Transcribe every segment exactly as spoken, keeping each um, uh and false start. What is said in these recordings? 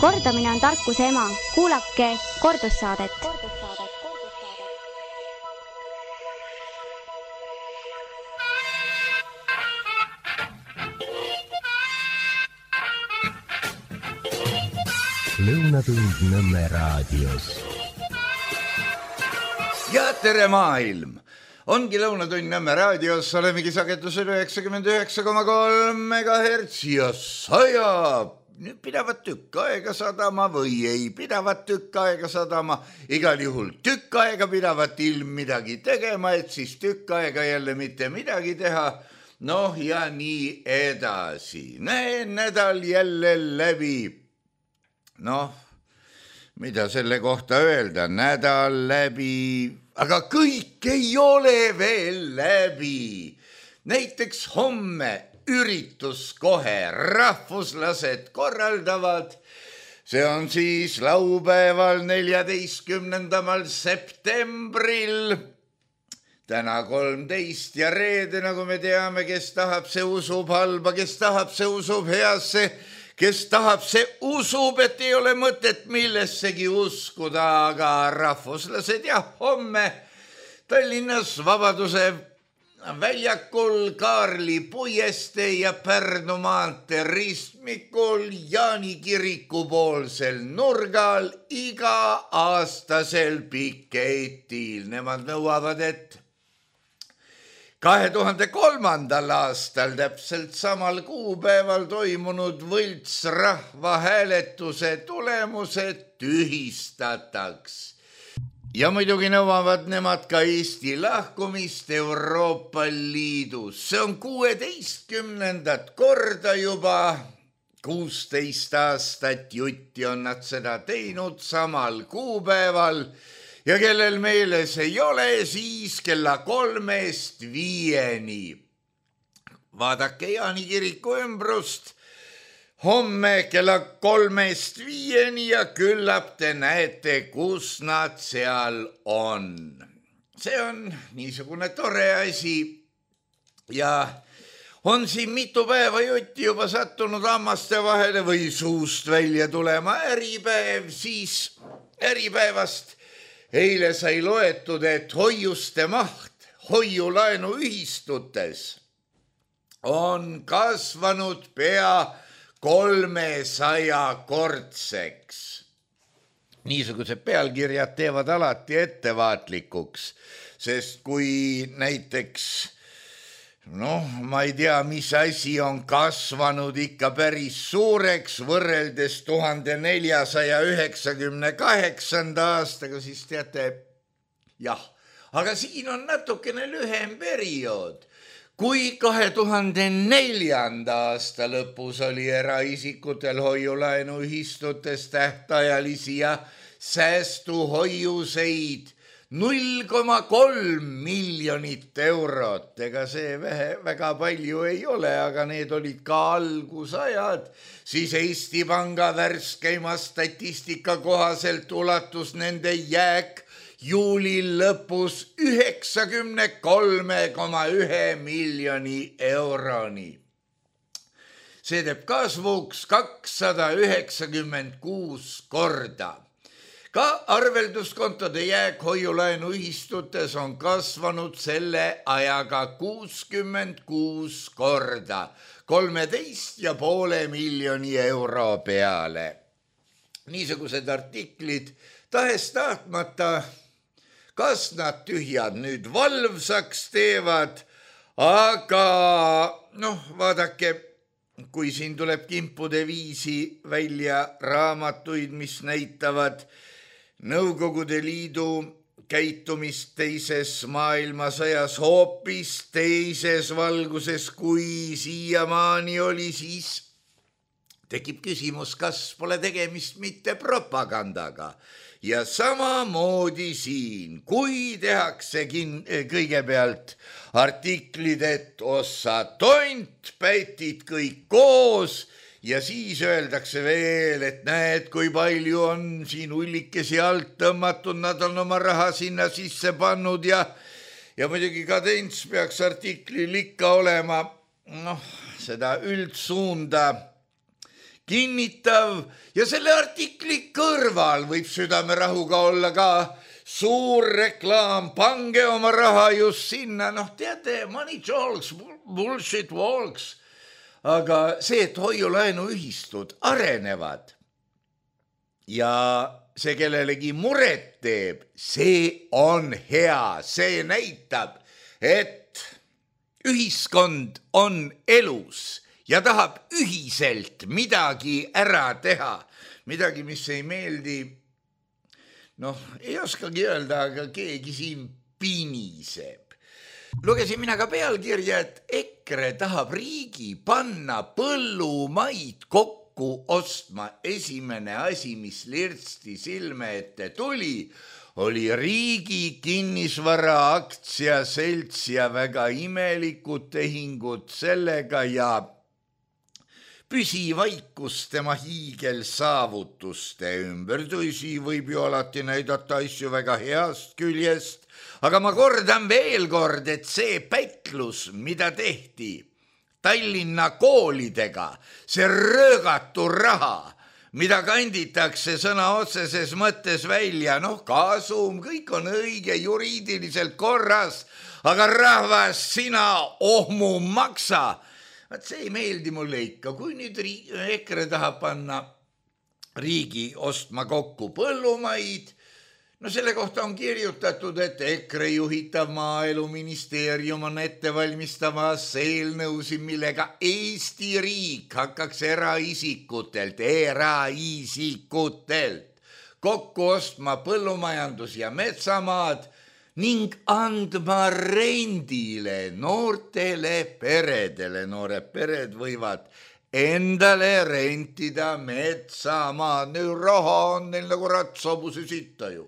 Kordamine on tarkuse ema. Kuulake kordussaadet. Lõunatund Nõmme raadios. Ja tere maailm! Ongi Lõunatund Nõmme raadios, olemegi sagedusel üheksakümmend üheksa koma kolm megahertsi ja sajab. Nüüd pidavat tükk aega sadama või ei pidavat tükk aega sadama. Igal juhul tükk aega pidavat ilm midagi tegema, et siis tükk aega jälle mitte midagi teha. Noh ja nii edasi. Näe, nädal jälle läbi. Noh, mida selle kohta öelda? Nädal läbi, aga kõik ei ole veel läbi. Näiteks homme üritus kohe rahvuslased korraldavad. See on siis laupäeval neljateistkümnendamal septembril. Täna kolmteist ja reede, nagu me teame, kes tahab, see usub halba, kes tahab, see usub heasse. Kes tahab, see usub, et ei ole mõtet millessegi uskuda, aga rahvuslased ja homme Tallinnas Vabaduse väljakul Kaarli puiestee ja Pärnu maantee ristmikul Jaani kiriku poolsel nurgal iga aastasel piketil. Nemad nõuavad, et kahe tuhande kolmandal aastal täpselt samal kuupäeval toimunud võltsrahvahääletuse tulemused tühistataks. Ja muidugi nõuavad nemad ka Eesti lahkumist Euroopa Liidus. See on kuueteistkümnendat korda juba, kuusteist aastat jutti on nad seda teinud samal kuupäeval. Ja kellel meeles ei ole, siis kella kolmest viieni. Vaadake Jaani kiriku ümbrust homme kella kolmest viieni ja küllap te näete, kus nad seal on. See on niisugune tore asi ja on siin mitu päeva jutti juba sattunud hammaste vahele või suust välja tulema äripäev, siis äripäevast eile sai loetud, et hoiuste maht hoiulaenuühistutes on kasvanud pea kolmesaja kordseks. Niisugused pealkirjad teevad alati ettevaatlikuks, sest kui näiteks, noh, ma ei tea, mis asi on kasvanud ikka päris suureks võrreldes tuhande neljasaja üheksakümne kaheksanda aastaga, siis teate, jah, aga siin on natukene lühem periood. Kui kahe tuhande neljanda aasta lõpus oli eraisikutel hoiulaenuühistutes tähtajalisi ja säästuhoiuseid null koma kolm miljonit eurot, ega see väga palju ei ole, aga need olid ka algusajad, siis Eesti Panga värskeima statistika kohaselt ulatus nende jääk juuli lõpus üheksakümne kolme koma ühe miljoni euroni. See teeb kasvuks kakssada üheksakümmend kuus korda. Ka arvelduskontode jääk hoiulaenuühistutes on kasvanud selle ajaga kuuskümmend kuus korda, kolmeteist ja poole miljoni euro peale. Niisugused artiklid tahes tahtmata, kas nad tühjad nüüd valvsaks teevad, aga noh, vaadake, kui siin tuleb kimpude viisi välja raamatuid, mis näitavad Nõukogude Liidu käitumist teises maailmasõjas hoopis teises valguses, kui siiamaani oli, siis tekib küsimus, kas pole tegemist mitte propagandaga. Ja samamoodi siin, kui tehakse kin- kõigepealt artiklid, et ossa tont, pätid kõik koos ja siis öeldakse veel, et näed, kui palju on siin ullikesi alt tõmmatud, nad on oma raha sinna sisse pannud ja, ja muidugi kadents peaks artiklil ikka olema, noh, seda üldsuunda kinnitav ja selle artikli kõrval võib südamerahuga olla ka suur reklaam, pange oma raha just sinna, noh teate, money talks, bullshit walks, aga see, et hoiulaenuühistud arenevad ja see kellelegi muret teeb, see on hea, see näitab, et ühiskond on elus ja tahab ühiselt midagi ära teha, midagi, mis ei meeldi, noh, ei oskagi öelda, aga keegi siin piniseb. Lugesin mina ka pealkirja, et EKRE tahab riigi panna põllumaid kokku ostma. Esimene asi, mis lirtsti silme ette tuli, oli riigi kinnisvara aktsiaselts ja väga imelikud tehingud sellega ja püsivaikus tema hiigelsaavutuste ümber. Tõsi, võib ju alati näidata asju väga heast küljest, aga ma kordan veel kord, et see pätlus, mida tehti Tallinna koolidega, see röögatu raha, mida kanditakse sõna otseses mõttes välja, noh, kasum, kõik on õige, juriidiliselt korras, aga rahvas, sina ohmu maksa. Vaat see ei meeldi mulle ikka, kui nüüd EKRE tahab panna riigi ostma kokku põllumaid, no selle kohta on kirjutatud, et EKRE juhitav maaeluministeerium on ette valmistamas eelnõusid, millega Eesti riik hakkaks eraisikutelt, eraisikutelt kokku ostma põllumajandus- ja metsamaad ning andma rendile noortele peredele. Noored pered võivad endale rentida metsamaad. Nüüd raha on neil nagu ratsobuse sitta ju.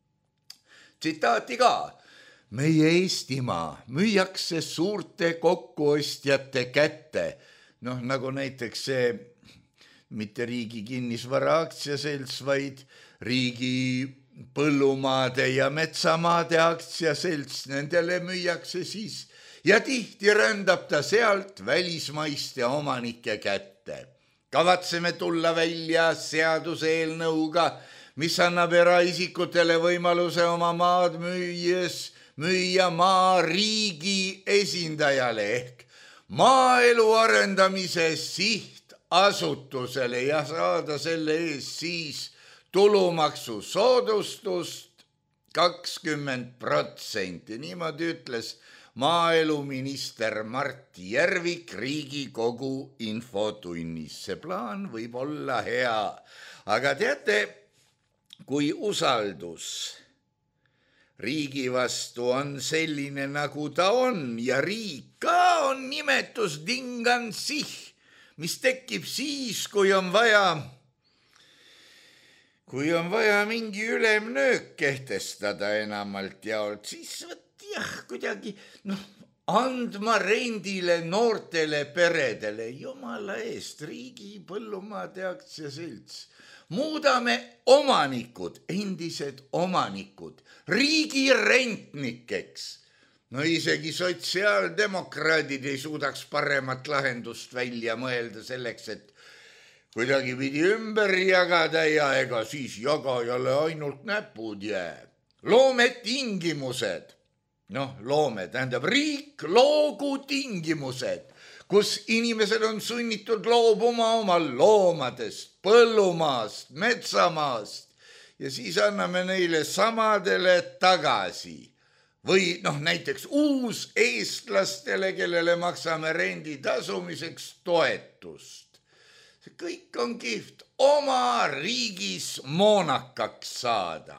Tsitaati ka. Meie Eestimaa müüakse suurte kokkuostjate kätte. Noh, nagu näiteks see mitte riigi kinnisvara aktsiaselts, vaid riigi põllumaade ja metsamaade aktsiaselts, nendele müüakse siis ja tihti rändab ta sealt välismaiste omanike kätte. Kavatseme tulla välja seaduseelnõuga, mis annab eraisikutele võimaluse oma maad müües müüa maa riigi esindajale ehk maaelu arendamise sihtasutusele ja saada selle eest siis tulumaksu soodustust kakskümmend protsenti. Niimoodi ütles maaeluminister Mart Järvik Riigikogu infotunnis. See plaan võib olla hea, aga teate, kui usaldus riigi vastu on selline, nagu ta on ja riik ka on nimetus dingansih, mis tekib siis, kui on vaja Kui on vaja mingi ülemnöök kehtestada enamalt jaolt, siis võt jah, kuidagi noh, andma rendile noortele peredele, jumala eest, riigi põllumaade aktsiaselts. Muudame omanikud, endised omanikud, riigi rentnikeks. No isegi sotsiaaldemokraadid ei suudaks paremat lahendust välja mõelda selleks, et kuidagi pidi ümber jagada ja ega siis jagajale ainult näpud jääb. Loome tingimused, noh, loome, tähendab riik loogu tingimused, kus inimesed on sunnitud loobuma oma loomadest, põllumaast, metsamaast ja siis anname neile samadele tagasi. Või noh, näiteks uus eestlastele, kellele maksame rendi tasumiseks toetust. See kõik on kihvt oma riigis moonakaks saada.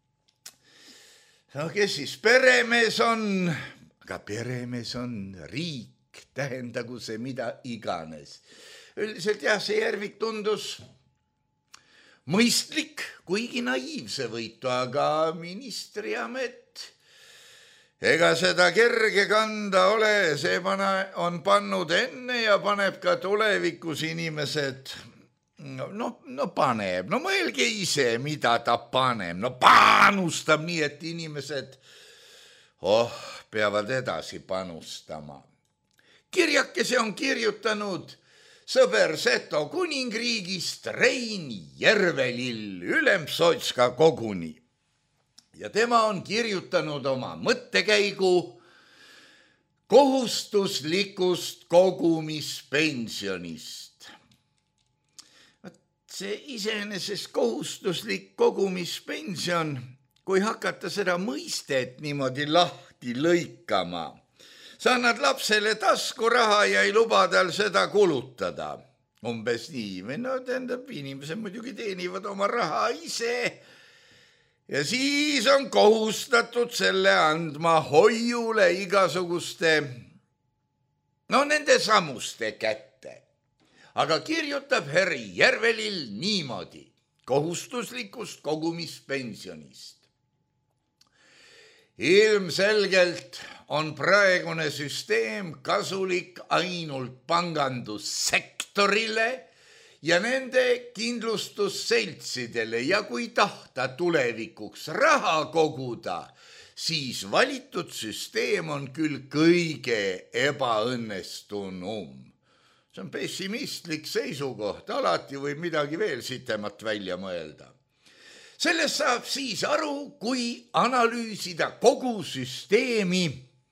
No kes siis peremees on? Aga peremees on riik, tähendagu see mida iganes. Üldiselt jah, see Järvik tundus mõistlik, kuigi naiivse võitu, aga ministriamet ega seda kerge kanda ole, see on pannud enne ja paneb ka tulevikus inimesed, no, no paneb, no mõelge ise, mida ta paneb, no panustab nii, et inimesed oh, peavad edasi panustama. Kirjakese on kirjutanud sõber Seto kuningriigist Rein Järvelill Ülemsootska koguni. Ja tema on kirjutanud oma mõttekäigu kohustuslikust kogumispensionist. See iseenesest kohustuslik kogumispension, kui hakata seda mõistet niimoodi lahti lõikama, sa annad lapsele taskuraha ja ei luba tal seda kulutada. Umbes nii, või no tähendab, inimesed muidugi teenivad oma raha ise ja siis on kohustatud selle andma hoiule igasuguste, no nende samuste kätte. Aga kirjutab Herri Järvelill niimoodi kohustuslikust kogumispensionist. Ilmselgelt on praegune süsteem kasulik ainult pangandussektorile ja nende kindlustusseltsidele ja kui tahta tulevikuks raha koguda, siis valitud süsteem on küll kõige ebaõnnestunum. See on pessimistlik seisukoht, alati võib midagi veel sitemat välja mõelda. Sellest saab siis aru, kui analüüsida kogu süsteemi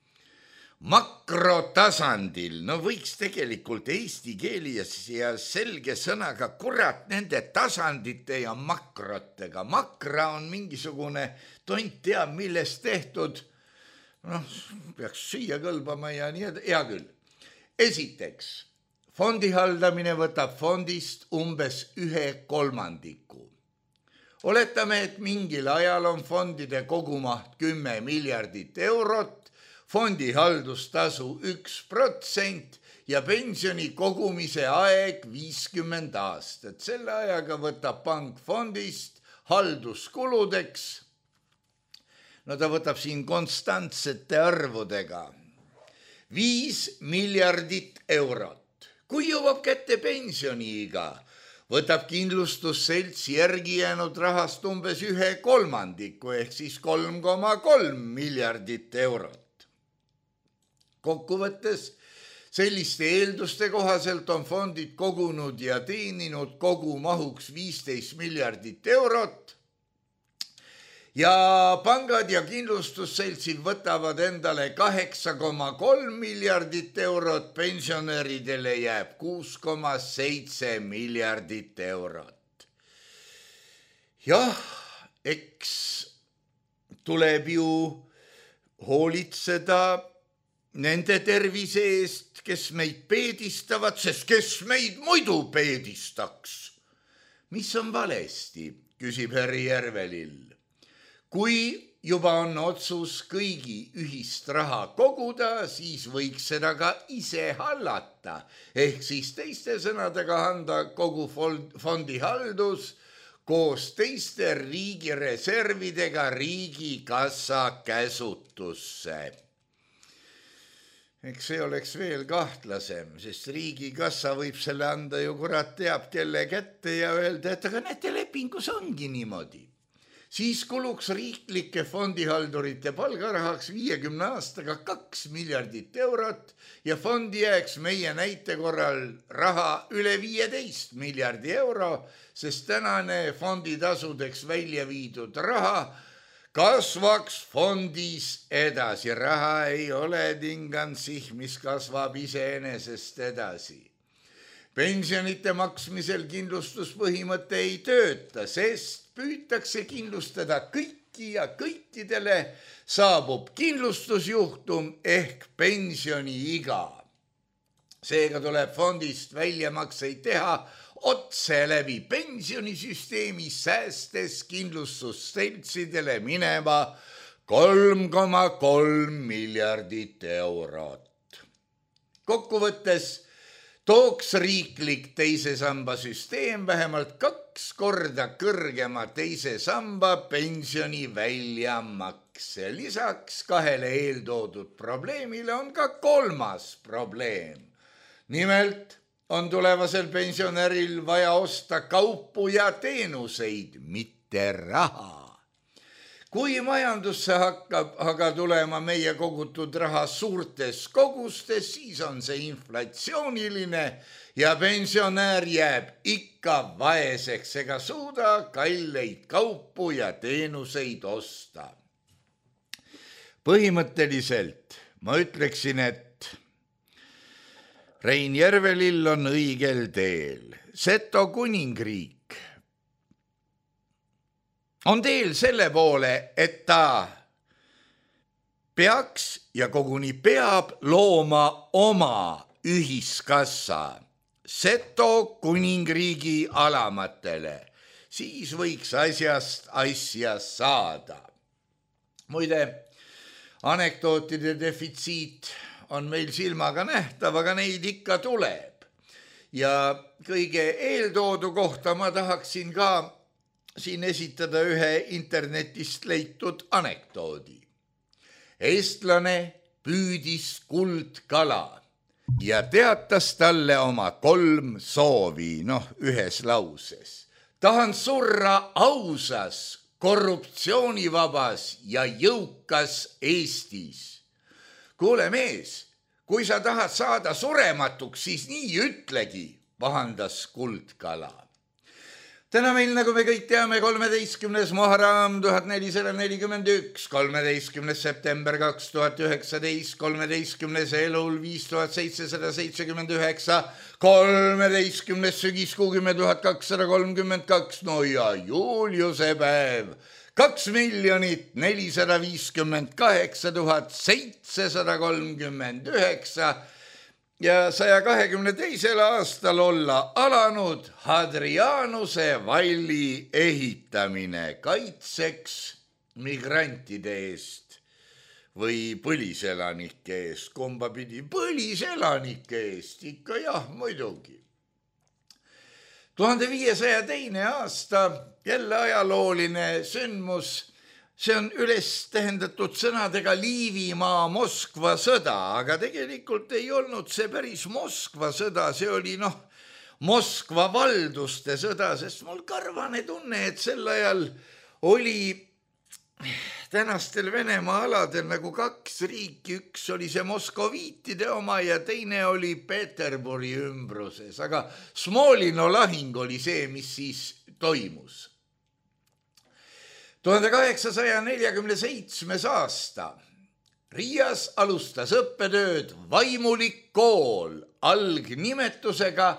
makrotasandil. No võiks tegelikult eesti keeli ja selge sõnaga kurat nende tasandite ja makrotega. Makra on mingisugune tont teab millest tehtud, noh, peaks süüa kõlbama ja nii edasi, hea küll. Esiteks, fondi haldamine võtab fondist umbes ühe kolmandiku. Oletame, et mingil ajal on fondide kogumaht kümme miljardit eurot, fondi haldustasu üks protsent ja pensioni kogumise aeg viiskümmend aastat. Selle ajaga võtab pank fondist halduskuludeks, no ta võtab siin konstantsete arvudega, viis miljardit eurot. Kui jõuab kätte pensioniiga, võtab kindlustusselts järgi jäänud rahast umbes ühe kolmandiku ehk siis kolm koma kolm miljardit eurot. Kokkuvõttes selliste eelduste kohaselt on fondid kogunud ja teeninud kogu mahuks viisteist miljardit eurot ja pangad ja kindlustusseltsid võtavad endale kaheksa koma kolm miljardit eurot, pensionäridele jääb kuus koma seitse miljardit eurot. Jah, eks tuleb ju hoolitseda nende tervise eest, kes meid peedistavad, sest kes meid muidu peedistaks. Mis on valesti, küsib Herri Järvelill. Kui juba on otsus kõigi ühist raha koguda, siis võiks seda ka ise hallata. Ehk siis teiste sõnadega anda kogu fondi haldus koos teiste riigi reservidega riigikassa käsutusse. Eks see oleks veel kahtlasem, sest riigikassa võib selle anda ju kurat teab kelle kätte ja öelda, et aga näete lepingus ongi niimoodi. Siis kuluks riiklike fondihaldurite palgarahaks viiekümne aastaga kaks miljardit eurot ja fondi jääks meie näite korral raha üle viieteist miljardi euro, sest tänane fonditasudeks välja viidud raha kasvaks fondis edasi. Raha ei ole tingansih, mis kasvab iseenesest edasi. Pensionite maksmisel kindlustuspõhimõte ei tööta, sest püütakse kindlustada kõiki ja kõikidele saabub kindlustusjuhtum ehk pensioniiga. Seega tuleb fondist väljamakseid teha otse läbi pensionisüsteemi, säästes kindlustusseltsidele minema kolm koma kolm miljardit eurot. Kokkuvõttes tooks riiklik teise samba süsteem vähemalt kaks korda kõrgema teise samba pensioni väljamakse. Lisaks kahele eeltoodud probleemile on ka kolmas probleem. Nimelt on tulevasel pensionäril vaja osta kaupu ja teenuseid, mitte raha. kui majandusse hakkab aga tulema meie kogutud raha suurtes kogustes, siis on see inflatsiooniline ja pensionär jääb ikka vaeseks ega suuda kalleid kaupu ja teenuseid osta. Põhimõtteliselt ma ütleksin, et Rein Järvelill on õigel teel. Seto kuningriik on teel selle poole, et ta peaks ja koguni peab looma oma ühiskassa Seto kuningriigi alamatele. Siis võiks asjast asja saada. Muide, anekdootide defitsiit on meil silmaga nähtav, aga neid ikka tuleb. Ja kõige eeltoodu kohta ma tahaksin ka siin esitada ühe internetist leitud anekdoodi. Eestlane püüdis kuldkala ja teatas talle oma kolm soovi, noh, ühes lauses. Tahan surra ausas, korruptsioonivabas ja jõukas Eestis. Kuule mees, kui sa tahad saada surematuks, siis nii ütlegi, pahandas kuldkala. Täna meil, nagu me kõik teame, kolmeteistkümnes Muharram tuhat nelisada nelikümmend üks, kolmeteistkümnes september kaks tuhat üheksateist, kolmeteistkümnes Elul viis tuhat seitsesada seitsekümmend üheksa, kolmeteistkümnes sügiskuu kümme tuhat kakssada kolmkümmend kaks, no ja Juliuse päev, kaks miljonit nelisada viiskümmend kaheksa tuhat seitsesada kolmkümmend üheksa ja saja kahekümne teisel aastal olla alanud Hadrianuse valli ehitamine kaitseks migrantide eest või põliselanike eest, kumba pidi, põliselanike eest, ikka jah, muidugi. tuhande viiesaja teine aasta, jälle ajalooline sündmus, see on üles tähendatud sõnadega Liivimaa Moskva sõda, aga tegelikult ei olnud see päris Moskva sõda, see oli noh, Moskva valduste sõda, sest mul karvane tunne, et sel ajal oli tänastel Venemaa aladel nagu kaks riiki, üks oli see moskoviitide oma ja teine oli Peterburi ümbruses, aga Smolino lahing oli see, mis siis toimus. tuhande kaheksasaja neljakümne seitsmes aasta Riias alustas õppetööd vaimulik kool algnimetusega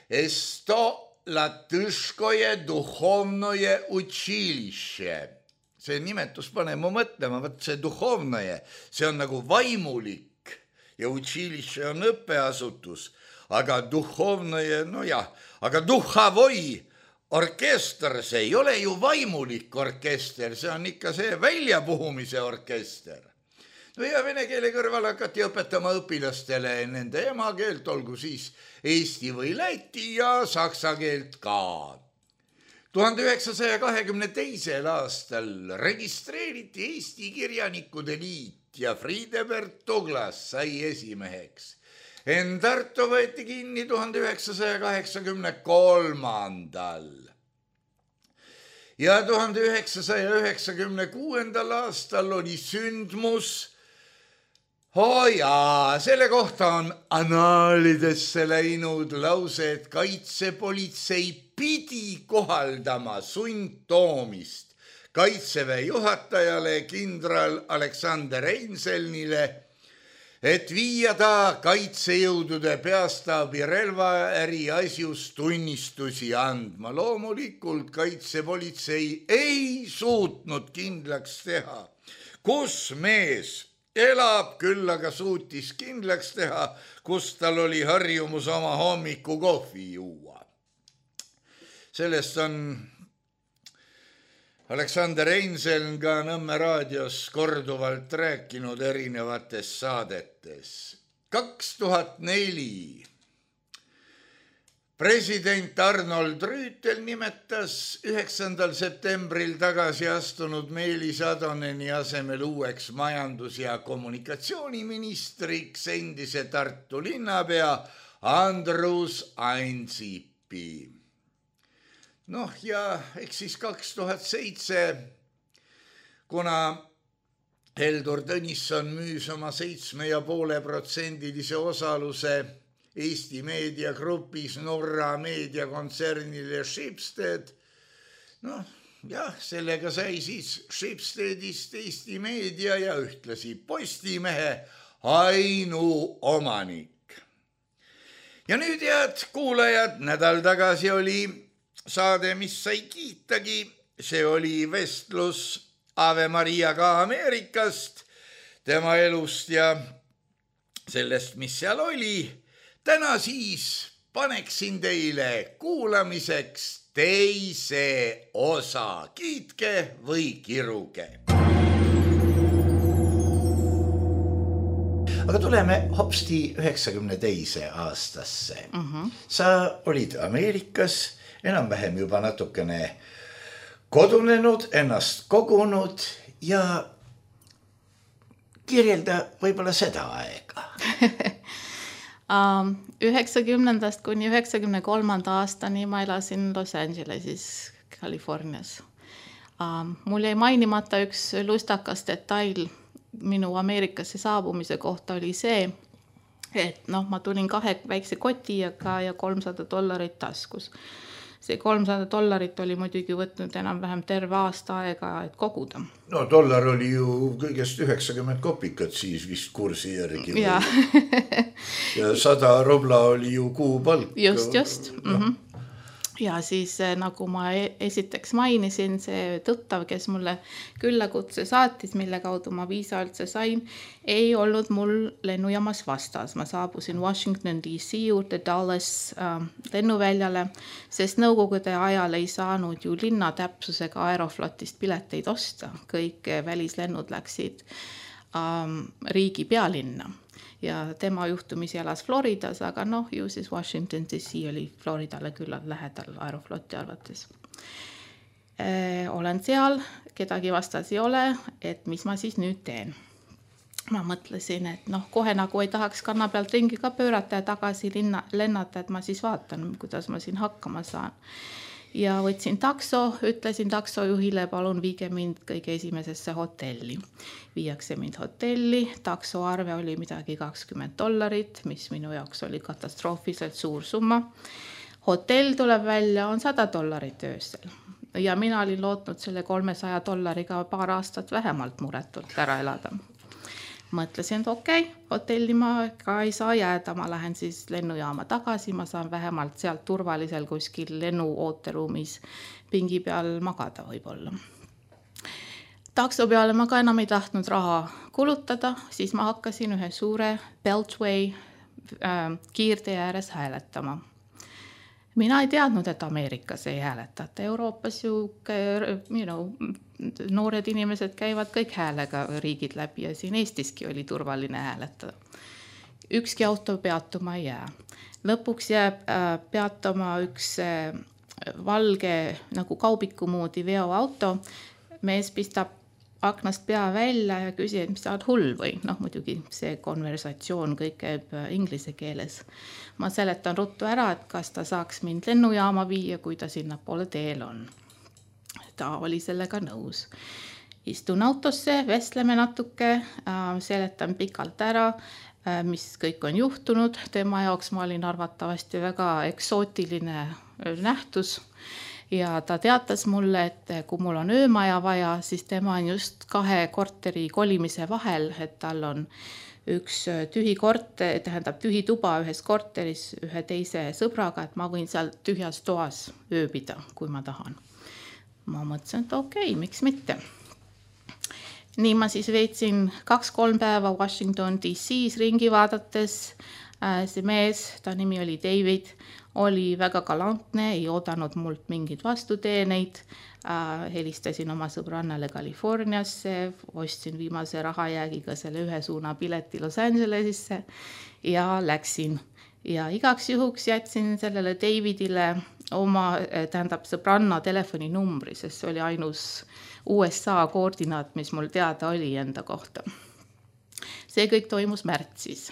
Esto-Latõškoje Duhovnoje Učiliše. See nimetus pane mu mõtlema, võt see Duhovnoje, see on nagu vaimulik ja Učiliše on õppeasutus, aga Duhovnoje, no jah, aga Duhavoi orkester, see ei ole ju vaimulik orkester, see on ikka see väljapuhumise orkester. No ja vene keele kõrval hakati õpetama õpilastele nende emakeelt, olgu siis eesti või läti ja saksa keelt ka. tuhande üheksasaja kahekümne teisel aastal registreeriti Eesti Kirjanikude Liit ja Friedebert Douglas sai esimeheks. En Tartu võeti kinni tuhande üheksasaja kaheksakümne kolmandal. Ja tuhande üheksasaja üheksakümne kuuendal aastal oli sündmus. Oo jaa, selle kohta on annaalidesse läinud lause, et kaitsepolitsei pidi kohaldama sundtoomist Kaitseväe juhatajale kindral Aleksander Einselnile, et viia ta kaitsejõudude peastaabi relvaäri asjus tunnistusi andma. Loomulikult kaitsepolitsei ei suutnud kindlaks teha, kus mees elab, küll aga suutis kindlaks teha, kus tal oli harjumus oma hommiku kohvi juua. Sellest on Aleksander Einseln ka Nõmme raadios korduvalt rääkinud erinevates saadetes. kaks tuhat neli president Arnold Rüütel nimetas üheksandal septembril tagasi astunud Meelis Adoneni asemel uueks majandus- ja kommunikatsiooniministriks endise Tartu linnapea Andrus Ansipi. Noh ja eks siis kaks tuhat seitse kuna Heldur Tõnisson müüs oma seitsme ja poole protsendilise osaluse Eesti meediagrupis Norra meediakontsernile Schibsted. Noh, jah, sellega sai siis Schibstedist Eesti meedia ja ühtlasi Postimehe ainuomanik. Ja nüüd, head kuulajad, nädal tagasi oli saade, mis sai kiitagi. See oli vestlus Ave Mariaga Ameerikast, tema elust ja sellest, mis seal oli. Täna siis paneksin teile kuulamiseks teise osa. Kiitke või kiruge. Aga tuleme hopsti üheksakümne teise aastasse. Mm-hmm. Sa olid Ameerikas, enam-vähem juba natukene kodunenud, ennast kogunud ja kirjelda võib-olla seda aega. üheksakümnendast kuni üheksakümne kolmanda aastani ma elasin Los Angelesis, Californias. Mul jäi mainimata üks lustakas detail minu Ameerikasse saabumise kohta oli see, et noh, ma tulin kahe väikse kotiga ja kolmsada dollarit taskus. See kolmsada dollarit oli muidugi võtnud enam-vähem terve aasta aega, et koguda. No dollar oli ju kõigest üheksakümmend kopikat siis vist kursi järgi. Ja, ja sada rubla oli ju kuupalk. Just, just. Mm-hmm. Ja siis nagu ma esiteks mainisin, see tuttav, kes mulle küllakutse saatis, mille kaudu ma viisa üldse sain, ei olnud mul lennujaamas vastas. Ma saabusin Washington D C juurde Dallas äh, lennuväljale, sest nõukogude ajal ei saanud ju linna täpsusega Aeroflotist pileteid osta. Kõik välislennud läksid äh, riigi pealinna. Ja tema juhtumisi elas Floridas, aga noh, ju siis Washington D C oli Floridale küllalt lähedal Aerofloti arvates. E, olen seal, kedagi vastas ei ole, et mis ma siis nüüd teen. Ma mõtlesin, et noh, kohe nagu ei tahaks kanna pealt ringi ka pöörata ja tagasi linna, lennata, et ma siis vaatan, kuidas ma siin hakkama saan. Ja võtsin takso, ütlesin taksojuhile, palun viige mind kõige esimesesse hotelli. Viiakse mind hotelli, takso arve oli midagi kakskümmend dollarit, mis minu jaoks oli katastroofiliselt suur summa. Hotell tuleb välja, on sada dollarit öösel. Ja mina olin lootnud selle kolmesaja dollariga paar aastat vähemalt muretult ära elada. Mõtlesin, et okei, okay, hotelli ma ka ei saa jääda, ma lähen siis lennujaama tagasi, ma saan vähemalt sealt turvalisel kuskil lennu ooteruumis pingi peal magada võib-olla. Takso peale ma ka enam ei tahtnud raha kulutada, siis ma hakkasin ühe suure Beltway äh, kiirtee ääres hääletama. Mina ei teadnud, et Ameerikas ei hääletata. Euroopas ju you know, noored inimesed käivad kõik häälega riigid läbi ja siin Eestiski oli turvaline hääletada. Ükski auto peatuma ei jää. Lõpuks jääb äh, peatuma üks äh, valge nagu kaubiku moodi veoauto. Mees pistab aknast pea välja ja küsi, et mis sa oled hull või? Noh, muidugi see konversatsioon kõik käib inglise keeles. Ma seletan ruttu ära, et kas ta saaks mind lennujaama viia, kui ta sinna poole teel on. Ta oli sellega nõus. Istun autosse, vestleme natuke, seletan pikalt ära, mis kõik on juhtunud. Tema jaoks ma olin arvatavasti väga eksootiline nähtus. Ja ta teatas mulle, et kui mul on öömaja vaja, siis tema on just kahe korteri kolimise vahel, et tal on üks tühi korter, tähendab tühi tuba ühes korteris ühe teise sõbraga, et ma võin seal tühjas toas ööbida, kui ma tahan. Ma mõtlesin, et okei, okay, miks mitte. Nii ma siis veetsin kaks-kolm päeva Washington D C's ringi vaadates. See mees, ta nimi oli David, oli väga galantne, ei oodanud mult mingid vastuteeneid. Äh, helistasin oma sõbrannale Californiasse, ostsin viimase rahajäägiga selle ühe suuna pileti Los Angelesisse ja läksin. Ja igaks juhuks jätsin sellele Davidile oma, tähendab sõbranna telefoninumbri, sest see oli ainus U S A koordinaat, mis mul teada oli enda kohta. See kõik toimus märtsis.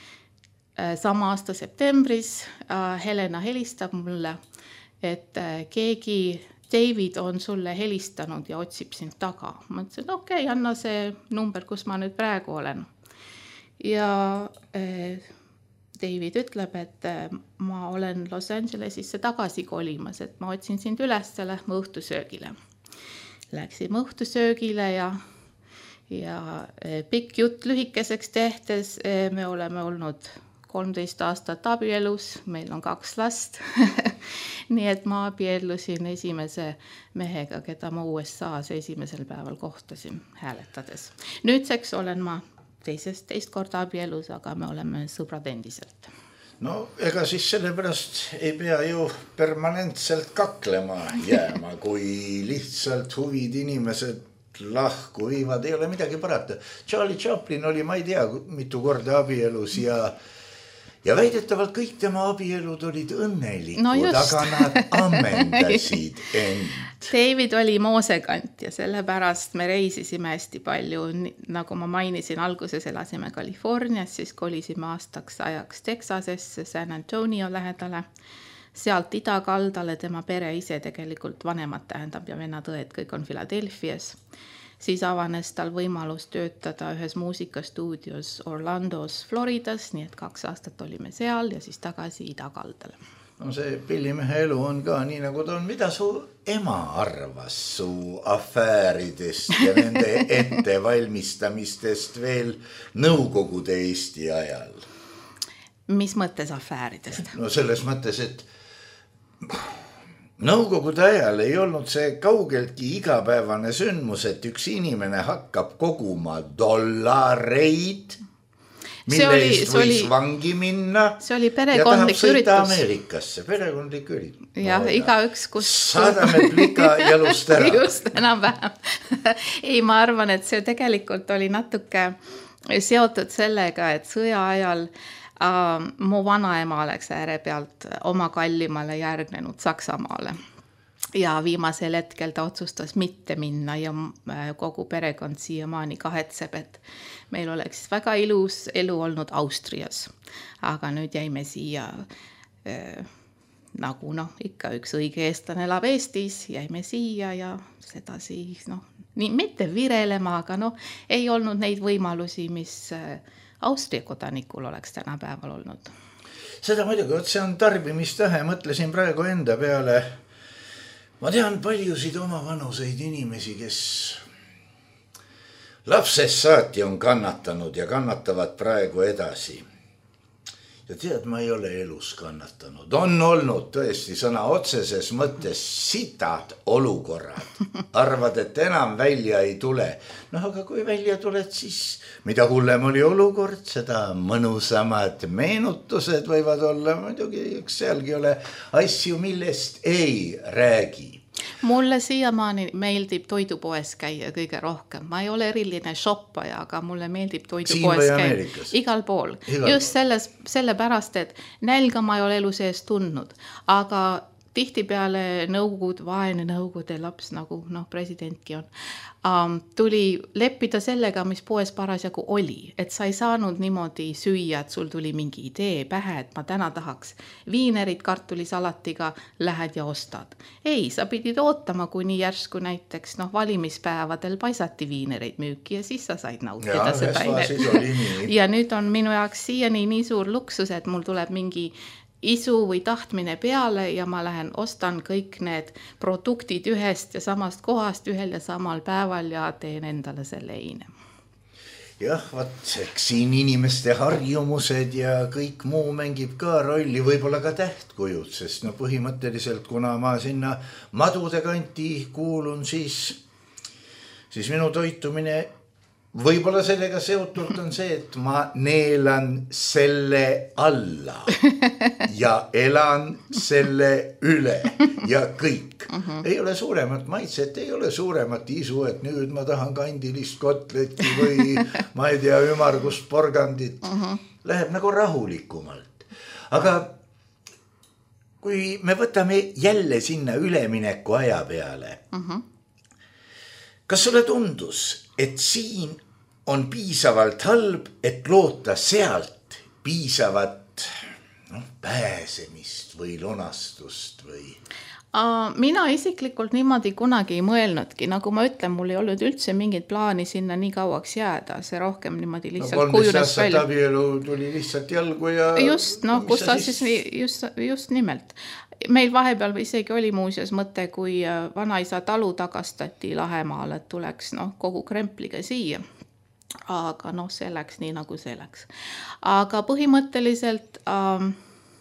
Sama aasta septembris Helena helistab mulle, et keegi David on sulle helistanud ja otsib sind taga. Ma ütlesin, et okei, okay, anna see number, kus ma nüüd praegu olen. Ja äh, David ütleb, et äh, ma olen Los Angelesisse tagasi kolimas, et ma otsin sind üles, lähme õhtusöögile. Läksime õhtusöögile ja ja äh, pikk jutt lühikeseks tehtes äh, me oleme olnud kolmteist aastat abielus, meil on kaks last. Nii et ma abiellusin esimese mehega, keda ma U S A-s esimesel päeval kohtasin hääletades. Nüüdseks olen ma teisest, teist korda abielus, aga me oleme sõbrad endiselt. No ega siis sellepärast ei pea ju permanentselt kaklema jääma, kui lihtsalt huvid inimesed lahku viivad, ei ole midagi parata. Charlie Chaplin oli, ma ei tea, mitu korda abielus ja Ja väidetavalt kõik tema abielud olid õnnelikud, no aga nad ammendasid end. David oli moosekant ja sellepärast me reisisime hästi palju. Nagu ma mainisin, alguses elasime Californias, siis kolisime aastaks ajaks Texasesse, San Antonio lähedale. Sealt idakaldale tema pere ise tegelikult vanemad tähendab ja vennad õed, kõik on Philadelphias. Siis avanes tal võimalus töötada ühes muusikastuudios Orlandos, Floridas, nii et kaks aastat olime seal ja siis tagasi idakaldale. No see pillimehe elu on ka nii nagu ta on. Mida su ema arvas su afääridest ja nende ettevalmistamistest veel Nõukogude Eesti ajal? Mis mõttes afääridest? No selles mõttes, et Nõukogude ajal ei olnud see kaugeltki igapäevane sündmus, et üks inimene hakkab koguma dollareid, mille oli, eest võis oli, vangi minna. See oli perekondlik üritus. Ja tahab sõita Ameerikasse, perekondlik üritus. Jah, no, iga üks, kus... Saadame plika jalust ära. Just, enam vähem. Ei, ma arvan, et see tegelikult oli natuke seotud sellega, et sõja ajal Uh, mu vanaema oleks ääre pealt oma kallimale järgnenud Saksamaale ja viimasel hetkel ta otsustas mitte minna ja kogu perekond siiamaani kahetseb, et meil oleks väga ilus elu olnud Austrias, aga nüüd jäime siia äh, nagu noh, ikka üks õige eestlane elab Eestis, jäime siia ja sedasi noh, nii mitte virelema, aga noh, ei olnud neid võimalusi, mis äh, Austria kodanikul oleks tänapäeval olnud. Seda muidugi, et see on tarbimistähe, mõtlesin praegu enda peale. Ma tean paljusid oma vanuseid inimesi, kes lapsest saati on kannatanud ja kannatavad praegu edasi. Ja tead, ma ei ole elus kannatanud. On olnud tõesti sõna otseses mõttes sitad olukorrad. Arvad, et enam välja ei tule. No aga kui välja tuled, siis mida hullem oli olukord, seda mõnusamad meenutused võivad olla. Muidugi üks sealgi ole asju, millest ei räägi. Mulle siiamaani meeldib toidupoes käia kõige rohkem. Ma ei ole eriline shoppaja, aga mulle meeldib toidupoes käia. Igal pool. Igal Just selles, selle pärast, et nälga ma ei ole elu sees tundnud. Aga tihti peale nõugud, vaene nõugude laps, nagu noh, presidentki on, um, tuli leppida sellega, mis poes parasjagu oli. Et sa ei saanud niimoodi süüa, et sul tuli mingi idee pähe, et ma täna tahaks viinerid kartulisalatiga, lähed ja ostad. Ei, sa pidid ootama, kuni järsku näiteks noh, valimispäevadel paisati viinereid müüki ja siis sa said nautida ja, seda. Ja nüüd on minu jaoks siiani nii suur luksus, et mul tuleb mingi isu või tahtmine peale ja ma lähen ostan kõik need produktid ühest ja samast kohast ühel ja samal päeval ja teen endale selle eine. Jah, vaat, eks siin inimeste harjumused ja kõik muu mängib ka rolli, võib-olla ka tähtkujud, sest no põhimõtteliselt, kuna ma sinna madude kanti kuulun, siis, siis minu toitumine võib-olla sellega seotult on see, et ma neelan selle alla ja elan selle üle ja kõik. Uh-huh. Ei ole suuremat maitset, ei ole suuremat isu, et nüüd ma tahan kandilist kotletti või ma ei tea, ümargust porgandit. Uh-huh. Läheb nagu rahulikumalt. Aga kui me võtame jälle sinna ülemineku aja peale, uh-huh. kas sulle tundus, et siin on piisavalt halb, et loota sealt piisavat no, pääsemist või lunastust või? Mina isiklikult niimoodi kunagi ei mõelnudki, nagu ma ütlen, mul ei olnud üldse mingit plaani sinna nii kauaks jääda, see rohkem niimoodi lihtsalt no, kujunes välja. Abielu tuli lihtsalt jalgu ja... Just, no kus sa siis, just, just nimelt. Meil vahepeal isegi oli muuseas mõte, kui vanaisa talu tagastati Lahemaale, et tuleks no, kogu krempliga siia. Aga noh, see läks nii, nagu see läks. Aga põhimõtteliselt... Ähm,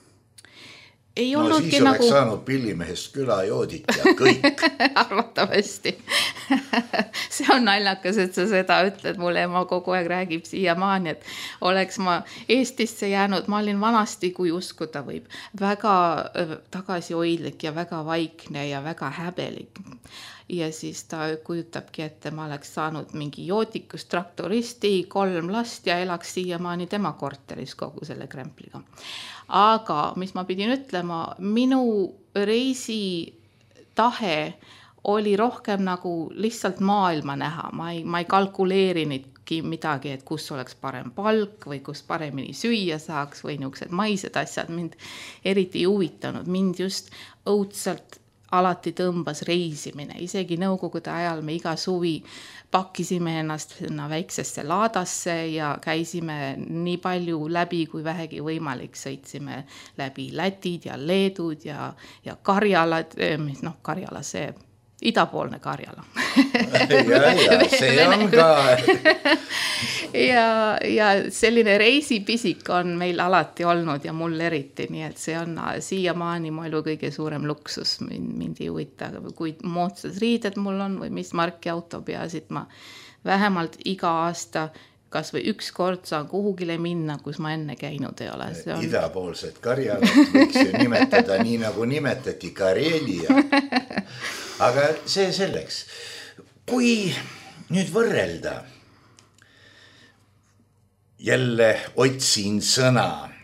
Ei no siis oleks nagu... saanud Pillimehest külajoodit ja kõik. Arvatavasti. See on naljakas, et sa seda ütled. Mulle ema kogu aeg räägib siiamaani, et oleks ma Eestisse jäänud, ma olin vanasti, kui uskuda võib, väga tagasihoidlik ja väga vaikne ja väga häbelik. Ja siis ta kujutabki, et ma oleks saanud mingi jootikus traktoristi, kolm last ja elaks siiamaani tema korteris kogu selle krempliga. Aga mis ma pidin ütlema, minu reisi tahe oli rohkem nagu lihtsalt maailma näha. Ma ei, ma ei kalkuleerinudki midagi, et kus oleks parem palk või kus paremini süüa saaks või niisugused maised asjad mind eriti ei huvitanud. Mind just õudselt alati tõmbas reisimine. Isegi nõukogude ajal me iga suvi pakkisime ennast väiksesse laadasse ja käisime nii palju läbi, kui vähegi võimalik. Sõitsime läbi Lätid ja Leedud ja, ja Karjalad, noh Karjala see, idapoolne Karjala. ja, ja, see on ka. ja, ja selline reisipisik on meil alati olnud ja mul eriti, nii et see on siiamaani mu elu kõige suurem luksus. Mind, mind ei huvita, kui moodsad riided mul on või mis marki auto peasid, ma vähemalt iga aasta kas või üks kord saan kuhugile minna, kus ma enne käinud ei ole. See on... Idapoolsed Karjalad võiks ju nimetada nii nagu nimetati Karelia. Aga see selleks. Kui nüüd võrrelda, jälle otsin sõna,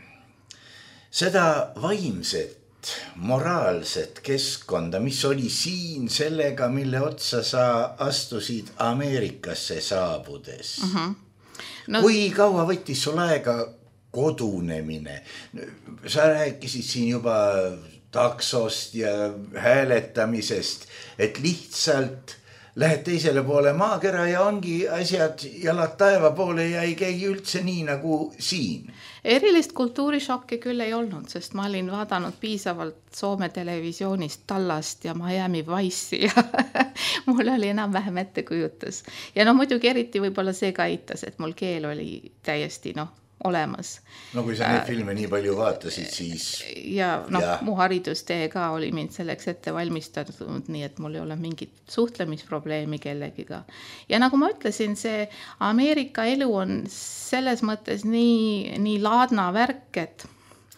seda vaimset, moraalset keskkonda, mis oli siin sellega, mille otsa sa astusid Ameerikasse saabudes. Uh-huh. No... Kui kaua võttis sul aega kodunemine? Sa rääkisid siin juba taksost ja hääletamisest, et lihtsalt lähed teisele poole maakera ja ongi asjad jalad taeva poole ja ei käi üldse nii nagu siin. Erilist kultuurishokki küll ei olnud, sest ma olin vaadanud piisavalt Soome televisioonist Tallast ja Miami Vice'i ja mul oli enam-vähem ettekujutus. Ja no muidugi eriti võib-olla see ka aitas, et mul keel oli täiesti noh, olemas. No kui sa neid filme nii palju vaatasid, siis... Ja noh, ja. Mu haridustee ka oli mind selleks ette valmistatud, nii et mul ei ole mingit suhtlemisprobleemi kellegiga. Ja nagu ma ütlesin, see Ameerika elu on selles mõttes nii, nii laadna värk, et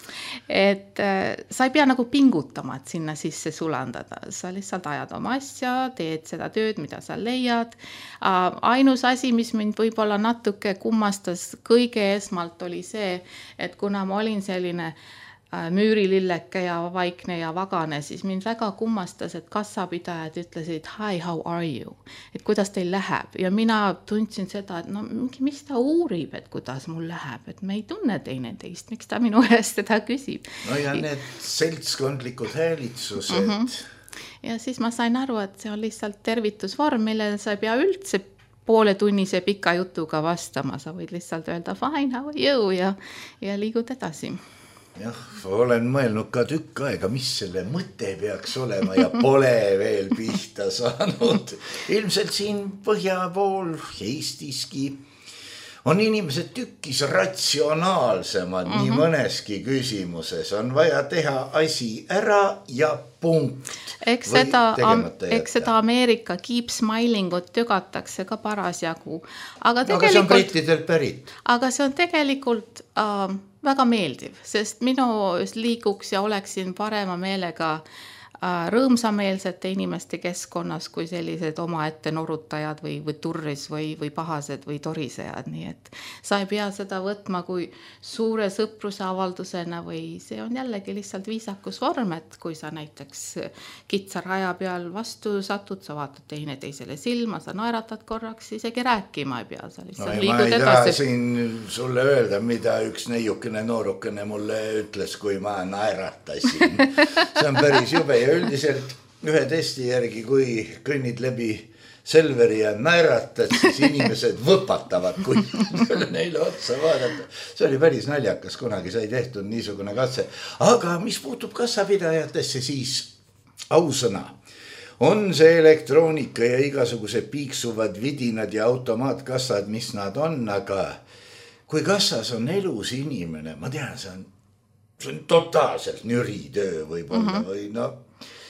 et sa ei pea nagu pingutama, et sinna sisse sulandada. Sa lihtsalt ajad oma asja, teed seda tööd, mida sa leiad. Ainus asi, mis mind võib-olla natuke kummastas kõige esmalt oli see, et kuna ma olin selline müürililleke ja vaikne ja vagane, siis mind väga kummastas, et kassapidajad ütlesid, hi, how are you? Et kuidas teil läheb? Ja mina tundsin seda, et no mis ta uurib, et kuidas mul läheb, et me ei tunne teine teist, miks ta minu eest seda küsib. No ja need seltskondlikud häälitsused. Mm-hmm. Ja siis ma sain aru, et see on lihtsalt tervitusvorm, millele sa ei pea üldse poole tunnise pika jutuga vastama. Sa võid lihtsalt öelda, fine, how are you? Ja, ja liigud edasi. Jah, olen mõelnud ka tükk aega, mis selle mõte peaks olema ja pole veel pihta saanud. Ilmselt siin põhja pool Eestiski on inimesed tükkis ratsionaalsemad uh-huh. nii mõneski küsimuses. On vaja teha asi ära ja punkt. Eks seda, eks seda Ameerika keep smilingut tögatakse ka parasjagu. Aga, aga see on brittidelt pärit. Aga see on tegelikult... Uh, väga meeldiv, sest minu liiguks ja oleksin parema meelega rõõmsameelsete inimeste keskkonnas kui sellised omaette norutajad või, või turris või, või pahased või torisejad. Nii et sa ei pea seda võtma kui suure sõpruse avaldusena või see on jällegi lihtsalt viisakusvorm, et kui sa näiteks kitsa raja peal vastu satud, sa vaatad teine teisele silma, sa naeratad korraks, isegi rääkima ei pea. Sa lihtsalt no, liigud edasi. Ma ei taha siin sulle öelda, mida üks neiukene noorukene mulle ütles, kui ma naeratasin. See on päris jube. Ja üldiselt ühe testi järgi, kui kõnnid läbi Selveri ja naeratad, siis inimesed võpatavad, kui neile otsa vaadata. See oli päris naljakas, kunagi sai tehtud niisugune katse. Aga mis puutub kassapidajatesse, siis ausõna on see elektroonika ja igasuguse piiksuvad vidinad ja automaatkassad, mis nad on, aga kui kassas on elus inimene, ma tean, see on, see on totaalselt nüritöö võib-olla mm-hmm. või no...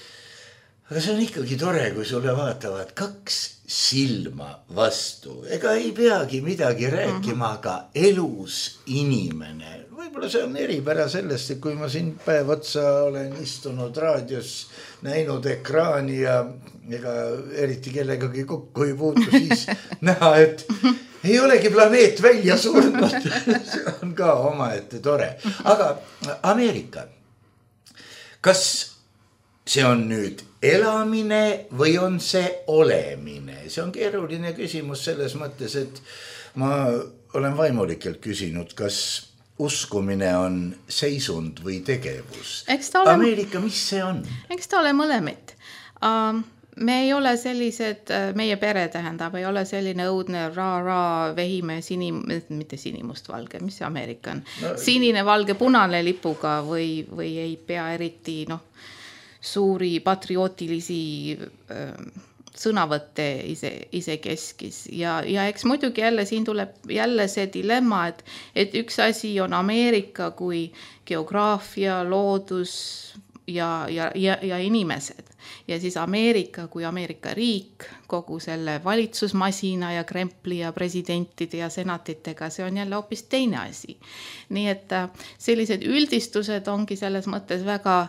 Aga see on ikkagi tore, kui sulle vaatavad kaks silma vastu. Ega ei peagi midagi rääkima, aga elus inimene. Võib-olla see on eripära sellest, et kui ma siin päev otsa olen istunud raadios, näinud ekraani ja ega eriti kellegagi kokku ei puutu, siis näha, et ei olegi planeet välja surnud. See on ka omaette tore. Aga Ameerika, kas see on nüüd elamine või on see olemine? See on keeruline küsimus selles mõttes, et ma olen vaimulikelt küsinud, kas uskumine on seisund või tegevus. Ole... Ameerika, mis see on? Eks ta ole mõlemit. Uh, me ei ole sellised, meie pere tähendab, ei ole selline õudne ra-ra vehime sinim, mitte sinimustvalge, mis see Ameerika on? No, sinine, valge, punane lipuga või, või ei pea eriti, noh, suuri patriootilisi äh, sõnavõtte ise, ise keskis ja, ja eks muidugi jälle siin tuleb jälle see dilemma, et, et üks asi on Ameerika kui geograafia, loodus ja, ja, ja, ja inimesed ja siis Ameerika kui Ameerika riik kogu selle valitsusmasina ja krempli ja presidentide ja senatitega, see on jälle hoopis teine asi. Nii et sellised üldistused ongi selles mõttes väga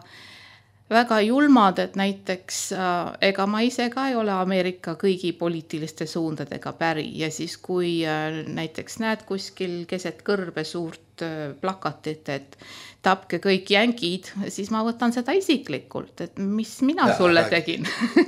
väga julmad, et näiteks äh, ega ma ise ka ei ole Ameerika kõigi poliitiliste suundadega päri ja siis kui äh, näiteks näed kuskil keset kõrbe suurt äh, plakatit, et tapke kõik jänkid, siis ma võtan seda isiklikult, et mis mina ja, sulle tegin.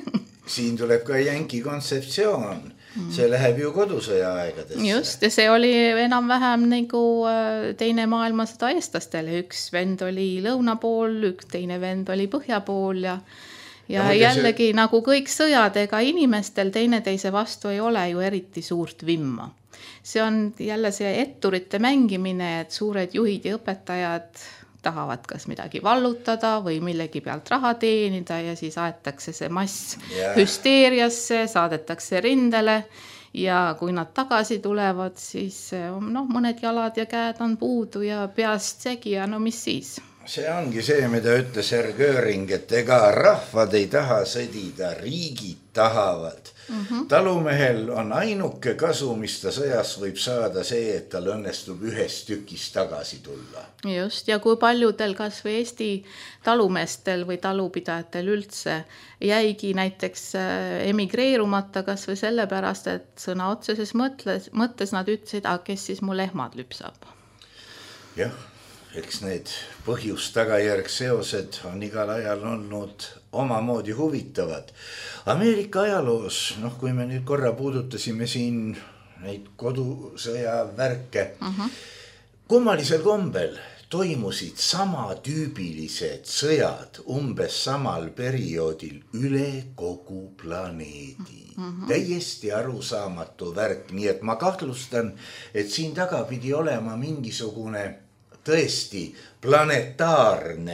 Siin tuleb ka jänki kontseptsioon. See läheb ju kodusõja aegadesse. Just, ja see oli enam-vähem nagu teine maailmasõda eestlastele. Üks vend oli lõuna pool, üks teine vend oli põhja pool ja, ja no, jällegi see... nagu kõik sõjad, ega inimestel teine teise vastu ei ole ju eriti suurt vimma. See on jälle see etturite mängimine, et suured juhid ja õpetajad tahavad kas midagi vallutada või millegi pealt raha teenida ja siis aetakse see mass yeah. hüsteeriasse, saadetakse rindele ja kui nad tagasi tulevad, siis no, mõned jalad ja käed on puudu ja peast segi ja no mis siis? See ongi see, mida ütles Herr Göring, et ega rahvad ei taha sõdida, riigid tahavad. Mm-hmm. Talumehel on ainuke kasu, mis ta sõjas võib saada see, et tal õnnestub ühest tükist tagasi tulla. Just, ja kui paljudel kas või Eesti talumeestel või talupidajatel üldse jäigi näiteks emigreerumata kas või sellepärast, et sõna otseses mõttes, mõttes nad ütlesid, aga kes siis mu lehmad lüpsab? Jah. Eks need põhjus-tagajärg seosed on igal ajal olnud omamoodi huvitavad. Ameerika ajaloos, noh kui me nüüd korra puudutasime siin neid kodusõja värke, uh-huh. kummalisel kombel toimusid sama tüübilised sõjad umbes samal perioodil üle kogu planeedi. Uh-huh. Täiesti arusaamatu värk, nii et ma kahtlustan, et siin taga pidi olema mingisugune tõesti planetaarne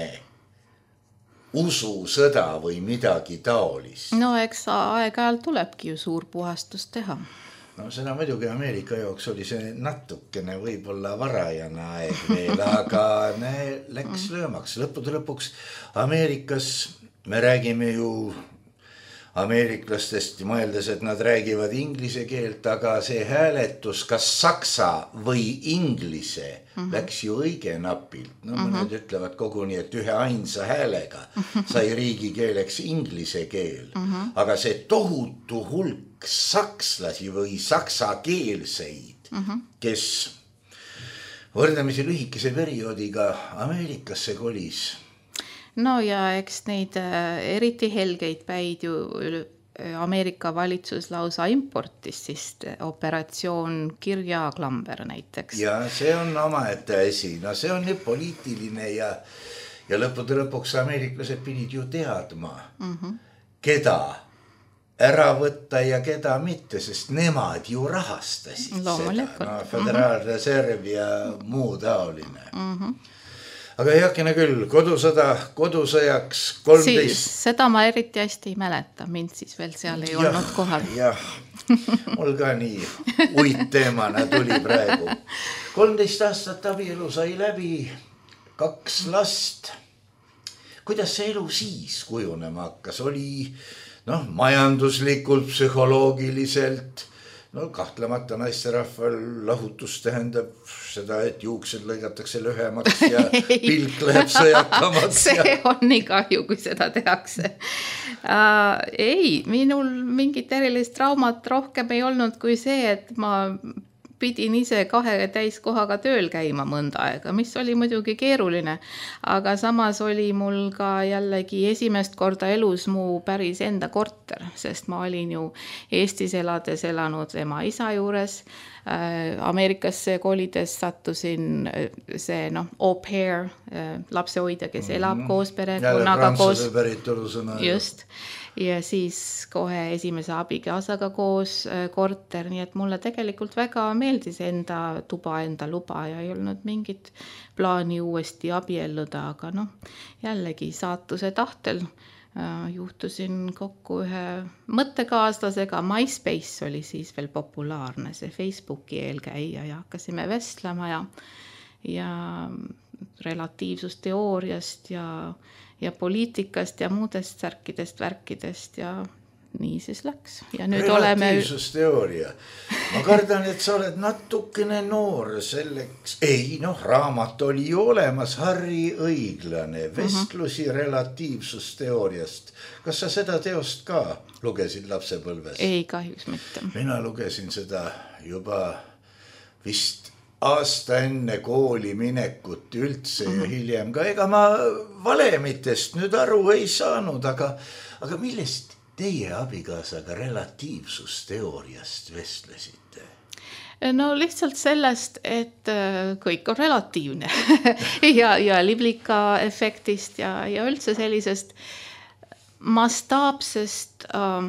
ususõda või midagi taolist. No eks aeg-ajalt tulebki ju suur puhastus teha. No seda muidugi Ameerika jooks oli see natukene võib-olla varajana aeg veel, aga ne, läks löömaks. Lõppude lõpuks Ameerikas me räägime ju ameeriklastest mõeldes, et nad räägivad inglise keelt, aga see hääletus, kas saksa või inglise mm-hmm. läks ju õige napilt. No mõned mm-hmm. ütlevad koguni, et ühe ainsa häälega sai riigikeeleks inglise keel. Mm-hmm. Aga see tohutu hulk sakslasi või saksakeelseid, mm-hmm. kes võrdlemisi lühikese perioodiga Ameerikasse kolis. No ja eks neid eriti helgeid päid ju Ameerika valitsus lausa importis, siis operatsioon Kirjaklamber näiteks. Ja see on omaette asi, no see on nüüd poliitiline ja, ja lõppude lõpuks ameeriklased pidid ju teadma, mm-hmm. keda ära võtta ja keda mitte, sest nemad ju rahastasid Loomulikult. seda. No, Föderaalreserv ja muu taoline. Mm-hmm. Aga heakene küll, kodusõda, kodusõjaks kolmteist... Siis, seda ma eriti hästi ei mäleta, mind siis veel seal ei ja, olnud kohal. Jah, mul ka nii uit teemana tuli praegu. kolmteist aastat abielu sai läbi, kaks last. Kuidas see elu siis kujunema hakkas? Oli noh, majanduslikult, psühholoogiliselt, no kahtlemata naisterahval lahutus tähendab seda, et juuksed lõigatakse lühemaks ja pilk läheb sõjakamaks. See ja... on nii kahju, kui seda tehakse. Uh, ei, minul mingit erilist traumat rohkem ei olnud kui see, et ma pidin ise kahe täiskohaga tööl käima mõnda aega, mis oli muidugi keeruline, aga samas oli mul ka jällegi esimest korda elus mu päris enda korter, sest ma olin ju Eestis elades elanud ema isa juures, Ameerikasse kolides sattusin see noh, au pair, lapsehoidja, kes elab mm-hmm. koos perekonnaga koos. Just. Ja siis kohe esimese abikaasaga koos korter, nii et mulle tegelikult väga meeldis enda tuba, enda luba ja ei olnud mingit plaani uuesti abielluda, aga noh, jällegi saatuse tahtel juhtusin kokku ühe mõttekaaslasega. MySpace oli siis veel populaarne, see Facebooki eelkäija ja hakkasime vestlema ja, ja relatiivsusteooriast ja, ja poliitikast ja muudest särkidest, värkidest ja nii siis läks. Ja nüüd relatiivsusteooria. Ma kardan, et sa oled natukene noor selleks. Ei, noh, raamat oli ju olemas, Harri Õiglane, vestlusi uh-huh. relatiivsusteooriast. Kas sa seda teost ka lugesid lapsepõlves? Ei, kahjuks mitte. Mina lugesin seda juba vist aasta enne kooli minekut üldse uh-huh. ja hiljem ka. Ega ma valemitest nüüd aru ei saanud, aga, aga millest teie abikaasaga relatiivsusteooriast vestlesite? No lihtsalt sellest, et kõik on relatiivne ja, ja liblika efektist ja, ja üldse sellisest mastaapsest, äh,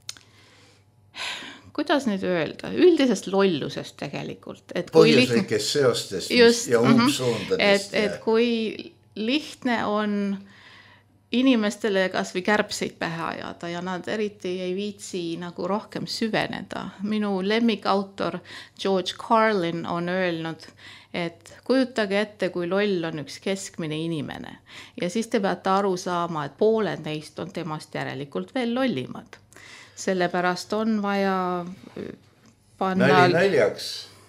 kuidas nüüd öelda, üldisest lollusest tegelikult. Põhjuslikest seostest just, ja umbsuundadest. Et, et kui lihtne on inimestele kas või kärbseid pähe ajada ja nad eriti ei viitsi nagu rohkem süveneda. Minu lemmikautor George Carlin on öelnud, et kujutage ette, kui loll on üks keskmine inimene. Ja siis te peate aru saama, et pooled neist on temast järelikult veel lollimad. Sellepärast on vaja panna... Nali naljaks,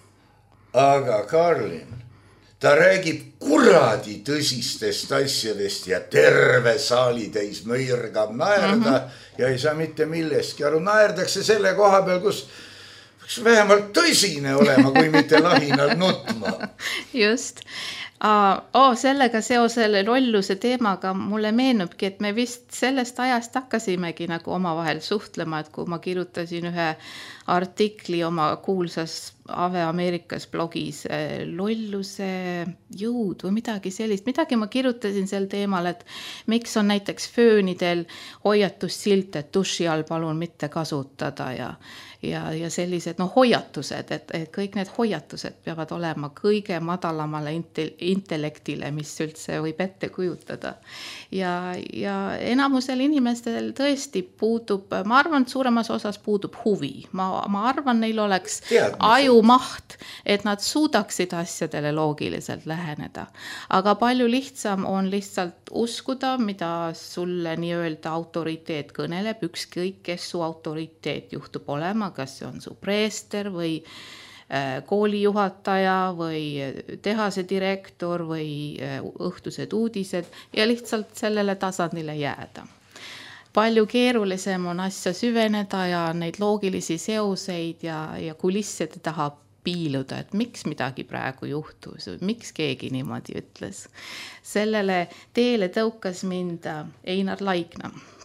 aga Carlin... Ta räägib kuradi tõsistest asjadest ja terve saali täis mõirgab naerda mm-hmm. ja ei saa mitte millestki aru. Naerdakse selle koha peal, kus vähemalt tõsine olema, kui mitte lahinal nutma. Just. Uh, oh, sellega seosele lolluse teemaga mulle meenubki, et me vist sellest ajast hakkasimegi nagu omavahel suhtlema, et kui ma kirjutasin ühe artikli oma kuulsas Ave Ameerikas blogis lolluse jõud või midagi sellist. Midagi ma kirjutasin sel teemal, et miks on näiteks föönidel hoiatussilt, et duši all palun mitte kasutada ja, ja, ja sellised no, hoiatused, et, et kõik need hoiatused peavad olema kõige madalamale intellektile, mis üldse võib ette kujutada. Ja, ja enamusel inimestel tõesti puudub, ma arvan, et suuremas osas puudub huvi. Ma, ma arvan, neil oleks aju maht, et nad suudaksid asjadele loogiliselt läheneda. Aga palju lihtsam on lihtsalt uskuda, mida sulle nii-öelda autoriteet kõneleb, ükskõik kes su autoriteet juhtub olema, kas see on su preester või koolijuhataja või tehase direktor või õhtused uudised ja lihtsalt sellele tasandile jääda. Palju keerulisem on asja süveneda ja neid loogilisi seoseid ja, ja kulisside taha piiluda, et miks midagi praegu juhtus, miks keegi niimoodi ütles. Sellele teele tõukas mind Einar Laikna,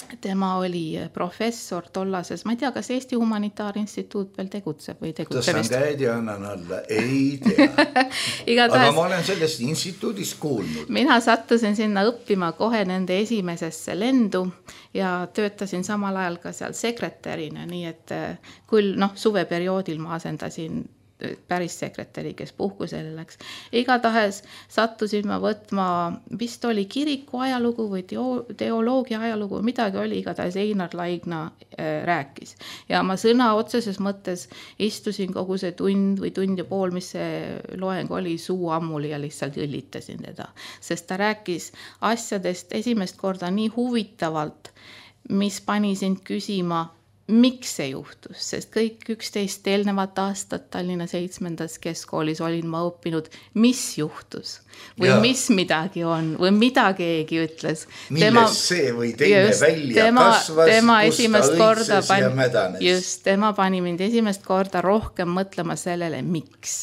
tema oli professor tollases, ma ei tea, kas Eesti Humanitaarinstituut veel tegutseb või tegutseb tõstan käed ja annan alla, ei tea. Igatahes, aga ma olen sellest instituudist kuulnud. Mina sattusin sinna õppima kohe nende esimesesse lendu ja töötasin samal ajal ka seal sekretärina, nii et küll noh, suveperioodil ma asendasin päris sekretäri, kes puhkusele läks. Igatahes sattusin ma võtma, vist oli kiriku ajalugu või teo, teoloogia ajalugu, midagi oli, igatahes Einar Laigna äh, rääkis. Ja ma sõna otseses mõttes istusin kogu see tund või tund ja pool, mis see loeng oli, suu ammuli ja lihtsalt õllitasin teda. Sest ta rääkis asjadest esimest korda nii huvitavalt, mis pani sind küsima, miks see juhtus, sest kõik üksteist eelnevat aastat Tallinna seitsmendas keskkoolis olin ma õppinud, mis juhtus või ja. Mis midagi on või mida keegi ütles. Milles tema, see või teine just, välja tema, kasvas, tema kus ta õitses pani, ja mädanes. Just, tema pani mind esimest korda rohkem mõtlema sellele, miks.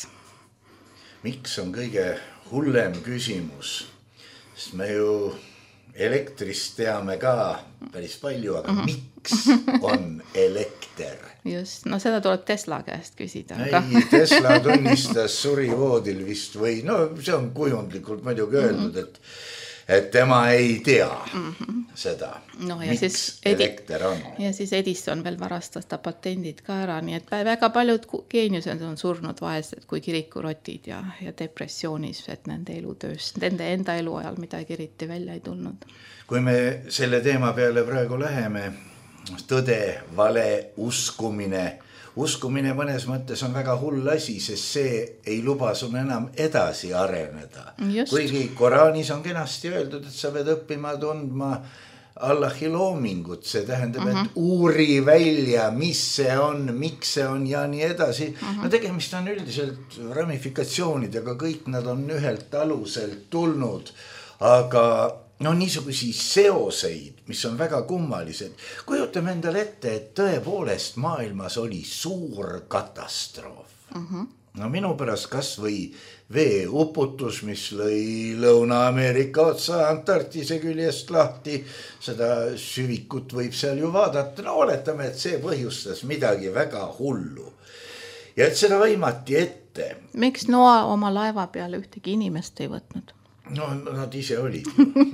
Miks on kõige hullem küsimus, sest me ju elektrist teame ka päris palju, aga mm-hmm. miks on elekter? Just, no seda tuleb Tesla käest küsida. Aga... Ei, Tesla tunnistas surivoodil vist või, no see on kujundlikult muidugi öeldud, mm-hmm. et, et tema ei tea mm-hmm. seda, no, miks siis elekter on. Ja siis Edison veel varastas ta patendid ka ära, nii et väga paljud geeniused on surnud vaesed kui kirikurotid ja, ja depressioonis, et nende elutööst, nende enda elu ajal midagi eriti välja ei tulnud. Kui me selle teema peale praegu läheme, tõde, vale, uskumine, uskumine mõnes mõttes on väga hull asi, sest see ei luba sul enam edasi areneda. Just. Kuigi Koraanis on kenasti öeldud, et sa pead õppima tundma Allahi loomingut, see tähendab, uh-huh. et uuri välja, mis see on, miks see on ja nii edasi. Uh-huh. No tegemist on üldiselt ramifikatsioonidega, kõik nad on ühelt aluselt tulnud, aga no niisugusi seoseid, mis on väga kummalised. Kujutame endale ette, et tõepoolest maailmas oli suur katastroof. Uh-huh. No minu pärast kas või veeuputus, mis lõi Lõuna-Ameerika otsa Antarktise küljest lahti. Seda süvikut võib seal ju vaadata. No oletame, et see põhjustas midagi väga hullu. Ja et seda võimati ette. Miks Noa oma laeva peale ühtegi inimest ei võtnud? No nad ise olid.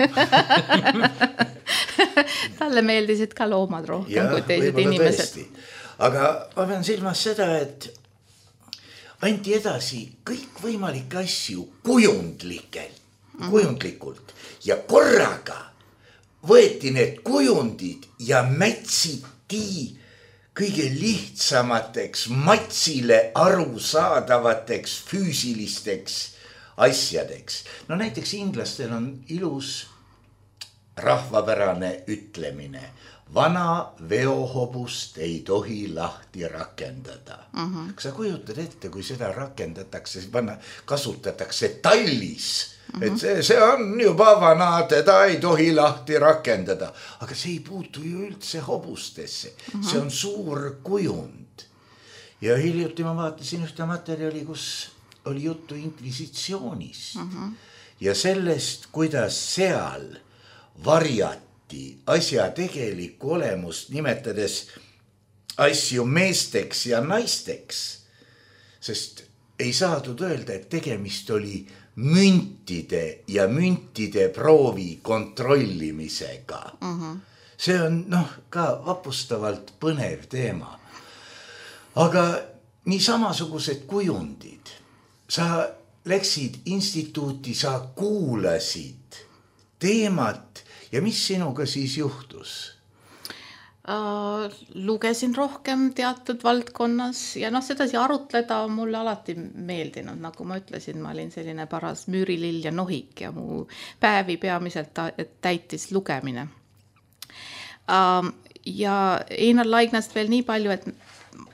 Talle meeldisid ka loomad rohkem ja, kui teised inimesed. Tõesti. Aga ma pean silmas seda, et anti edasi kõik võimalikke asju kujundlikult, kujundlikult ja korraga võeti need kujundid ja mätsiti kõige lihtsamateks, matsile arusaadavateks füüsilisteks asjadeks. No näiteks inglastel on ilus rahvapärane ütlemine. Vana veohobust ei tohi lahti rakendada. Uh-huh. Kas sa kujutad ette, kui seda rakendatakse, panna, kasutatakse tallis, uh-huh. et see, see on juba vana, teda ei tohi lahti rakendada. Aga see ei puutu ju üldse hobustesse. Uh-huh. See on suur kujund. Ja hiljuti ma vaatasin ühte materjali, kus oli juttu inkvisitsioonis uh-huh. ja sellest, kuidas seal varjati asja tegelikku olemust, nimetades asju meesteks ja naisteks, sest ei saadud öelda, et tegemist oli müntide ja müntide proovi kontrollimisega. Uh-huh. See on noh, ka vapustavalt põnev teema. Aga nii samasugused kujundid. Sa läksid instituuti, sa kuulasid teemat ja mis sinuga siis juhtus? Uh, lugesin rohkem teatud valdkonnas ja noh, sedasi arutleda on mulle alati meeldinud. Nagu ma ütlesin, ma olin selline paras müürilill ja nohik ja mu päevi peamiselt täitis lugemine. Uh, ja Einar Laignast veel nii palju, et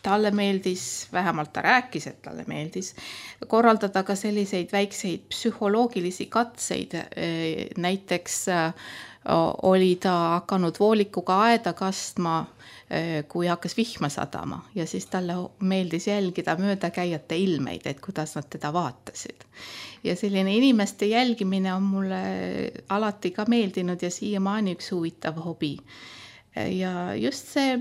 talle meeldis, vähemalt ta rääkis, et talle meeldis korraldada ka selliseid väikseid psühholoogilisi katseid. Näiteks oli ta hakanud voolikuga aeda kastma, kui hakkas vihma sadama ja siis talle meeldis jälgida möödakäijate ilmeid, et kuidas nad teda vaatasid. Ja selline inimeste jälgimine on mulle alati ka meeldinud ja siiamaani üks huvitav hobi. Ja just see,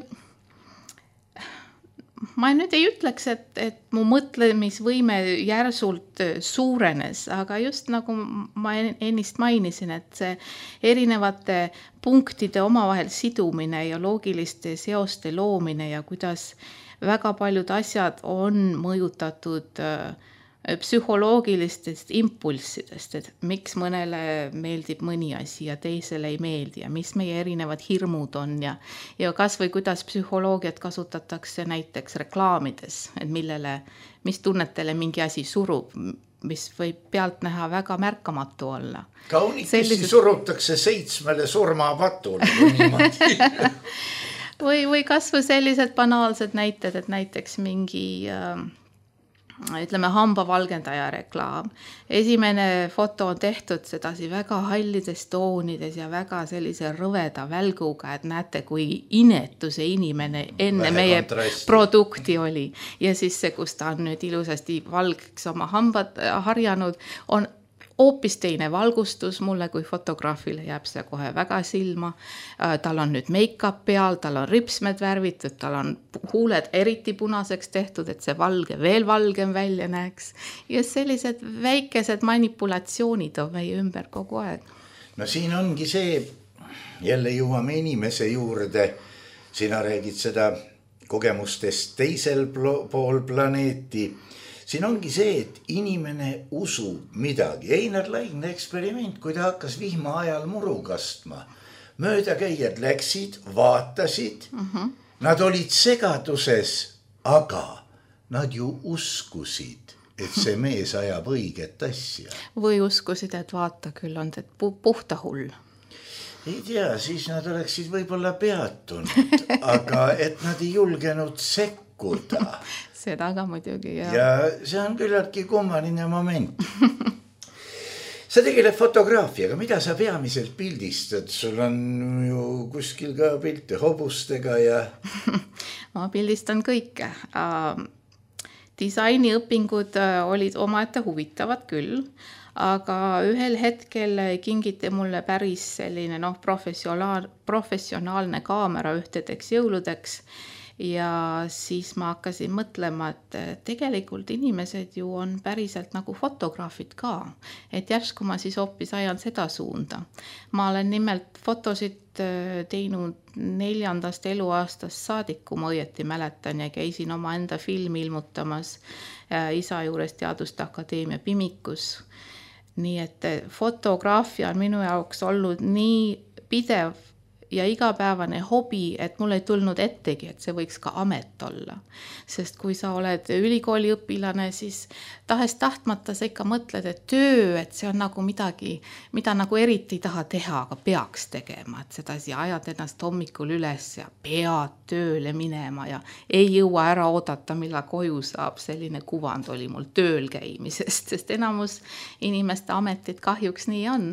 ma nüüd ei ütleks, et, et mu mõtlemisvõime järsult suurenes, aga just nagu ma ennist mainisin, et see erinevate punktide omavahel sidumine ja loogiliste seoste loomine ja kuidas väga paljud asjad on mõjutatud psühholoogilistest impulssidest, et miks mõnele meeldib mõni asi ja teisele ei meeldi ja mis meie erinevad hirmud on ja, ja kas või kuidas psühholoogiat kasutatakse näiteks reklaamides, et millele, mis tunnetele mingi asi surub, mis võib pealt näha väga märkamatu olla. Kaunikesti Sellises... surutakse seitsmele surmapatule või, või kas või sellised banaalsed näited, et näiteks mingi äh, ütleme hambavalgendaja reklaam. Esimene foto on tehtud sedasi väga hallides toonides ja väga sellise rõveda välguga, et näete, kui inetu see inimene enne Vähe meie kontrasti. Produkti oli. Ja siis see, kus ta on nüüd ilusasti valgeks oma hambad harjanud, on hoopis teine valgustus mulle kui fotograafile jääb see kohe väga silma. Tal on nüüd make-up peal, tal on ripsmed värvitud, tal on huuled eriti punaseks tehtud, et see valge veel valgem välja näeks. Ja sellised väikesed manipulatsioonid on meie ümber kogu aeg. No siin ongi see, jälle jõuame inimese juurde, sina räägid seda kogemustest teisel pool planeeti. Siin ongi see, et inimene usub midagi. Einar Laidne eksperiment, kui ta hakkas vihma ajal muru kastma. Möödakäijad läksid, vaatasid, uh-huh. Nad olid segaduses, aga nad ju uskusid, et see mees ajab õiget asja. Või uskusid, et vaata küll on see puhta hull. Ei tea, siis nad oleksid võib-olla peatunud, aga et nad ei julgenud sekkuda. Seda ka muidugi, jah. Ja see on küllaltki kummaline moment. Sa tegeled fotograafiaga, mida sa peamiselt pildistad? Sul on ju kuskil ka pilte hobustega ja... Ma pildistan kõike. Disainiõpingud olid omaette huvitavad küll, aga ühel hetkel kingiti mulle päris selline noh, professionaal, professionaalne kaamera ühtedeks jõuludeks. Ja siis ma hakkasin mõtlema, et tegelikult inimesed ju on päriselt nagu fotograafid ka. Et järsku ma siis hoopis ajan seda suunda. Ma olen nimelt fotosid teinud neljandast eluaastast saadik, kui ma õieti mäletan ja käisin oma enda filmi ilmutamas isa juures Teaduste Akadeemia Pimikus. Nii et fotograafia on minu jaoks olnud nii pidev ja igapäevane hobi, et mul ei tulnud ettegi, et see võiks ka amet olla. Sest kui sa oled ülikooli õpilane, siis tahes tahtmata sa ikka mõtled, et töö, et see on nagu midagi, mida nagu eriti ei taha teha, aga peaks tegema. Et sedasi ajad ennast hommikul üles ja pead tööle minema ja ei jõua ära oodata, milla koju saab. Selline kuvand oli mul tööl käimisest, sest enamus inimeste ametid kahjuks nii on.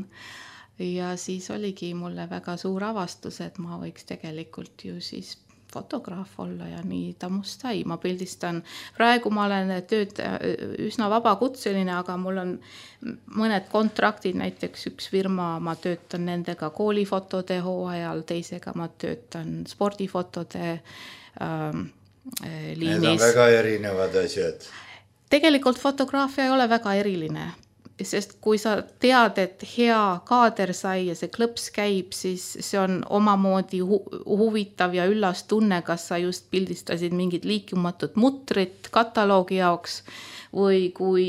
Ja siis oligi mulle väga suur avastus, et ma võiks tegelikult ju siis fotograaf olla ja nii ta must sai. Ma pildistan, praegu ma olen tööd üsna vabakutseline, aga mul on mõned kontraktid, näiteks üks firma, ma töötan nendega koolifotode hooajal, teisega ma töötan spordifotode ähm, liinis. Need on väga erinevad asjad. Tegelikult fotograafia ei ole väga eriline. Sest kui sa tead, et hea kaader sai ja see klõps käib, siis see on omamoodi hu- huvitav ja üllas tunne, kas sa just pildistasid mingit liikumatut mutrit kataloogi jaoks või kui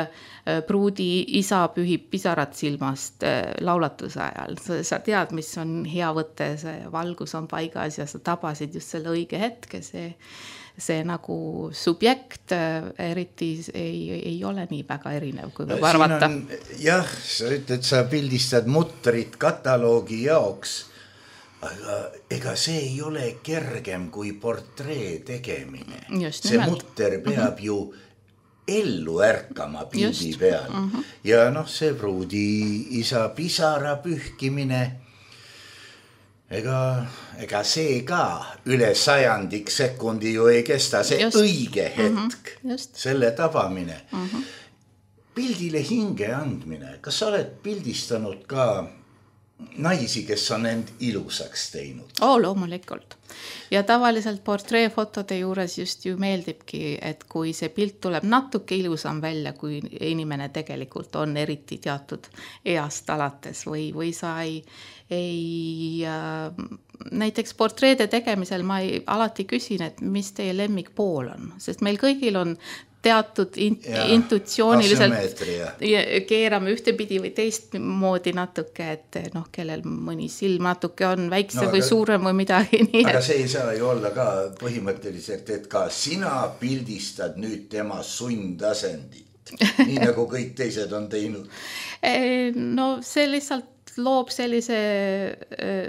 pruudi isa pühib pisarat silmast laulatuse ajal. Sa tead, mis on hea võte, see valgus on paigas ja sa tabasid just selle õige hetke, see see nagu subjekt eriti ei, ei ole nii väga erinev, kui võib arvata. Jah, sa ütled, sa pildistad mutrit kataloogi jaoks, aga ega see ei ole kergem kui portree tegemine. Just see nimelt. mutter peab mm-hmm. ju ellu ärkama pildi Just. peal. Mm-hmm. Ja noh, see pruudi isa pisara pühkimine, ega, ega see ka üle sajandik sekundi ju ei kesta, see Just. õige hetk, mm-hmm. selle tabamine. Mm-hmm. Pildile hinge andmine, kas sa oled pildistanud ka naisi, kes on end ilusaks teinud? Oo, loomulikult. Ja tavaliselt portreefotode juures just ju meeldibki, et kui see pilt tuleb natuke ilusam välja, kui inimene tegelikult on eriti teatud east alates või, või sa ei, ei äh, näiteks portreede tegemisel ma ei, alati küsin, et mis teie lemmikpool on, sest meil kõigil on teatud in- intuitsiooniliselt keerame ühtepidi või teist moodi natuke, et noh, kellel mõni silm natuke on väikse no, või aga, suurem või midagi. Nii, aga see ei saa ju olla ka põhimõtteliselt, et ka sina pildistad nüüd tema sundasendit, nii nagu kõik teised on teinud. No see lihtsalt loob sellise äh,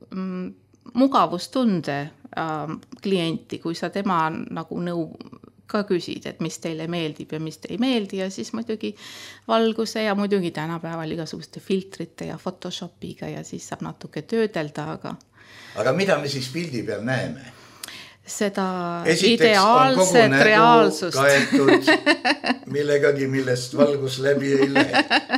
mugavustunde äh, klienti, kui sa tema nagu nõu ka küsid, et mis teile meeldib ja mis te ei meeldi ja siis muidugi valguse ja muidugi tänapäeval igasuguste filtrite ja Photoshopiga ja siis saab natuke töödelda, aga aga mida me siis pildi peal näeme? Seda Esiteks ideaalset reaalsust. Kaetud millegagi, millest valgus läbi ei lähe.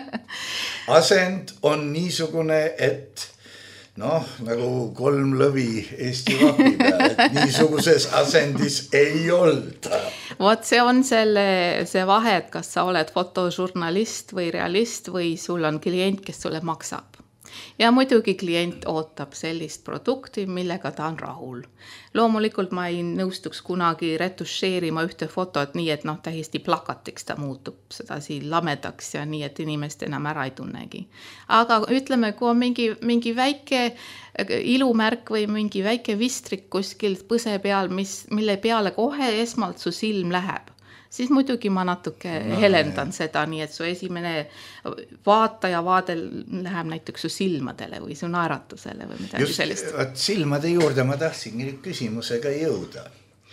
Asend on niisugune, et noh, nagu kolm lõvi Eesti vapi peal, et niisuguses asendis ei olda. Vot see on selle, see vahe, et kas sa oled fotožurnalist või realist või sul on klient, kes sulle maksab. Ja muidugi klient ootab sellist produkti, millega ta on rahul. Loomulikult ma ei nõustuks kunagi retušeerima ühte fotot nii, et noh, täiesti plakatiks ta muutub sedasi lamedaks ja nii, et inimest enam ära ei tunnegi. Aga ütleme, kui on mingi, mingi väike ilumärk või mingi väike vistrik kuskil põse peal, mis, mille peale kohe esmalt su silm läheb, siis muidugi ma natuke no, helendan jah. Seda, nii et su esimene vaataja vaadel läheb näiteks su silmadele või su naeratusele või midagi Just, sellist. Just, silmade juurde ma tahtsingi küsimusega jõuda.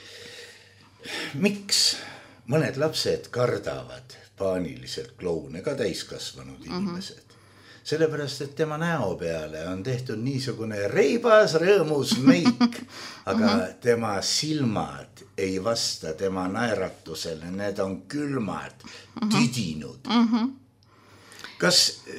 Miks mõned lapsed kardavad paaniliselt kloune, ka täiskasvanud mm-hmm. inimesed? Sellepärast, et tema näo peale on tehtud niisugune reibas rõõmus meik, aga mm-hmm. tema silmad ei vasta tema naeratusele, need on külmad, mm-hmm. tüdinud. Mm-hmm. Kas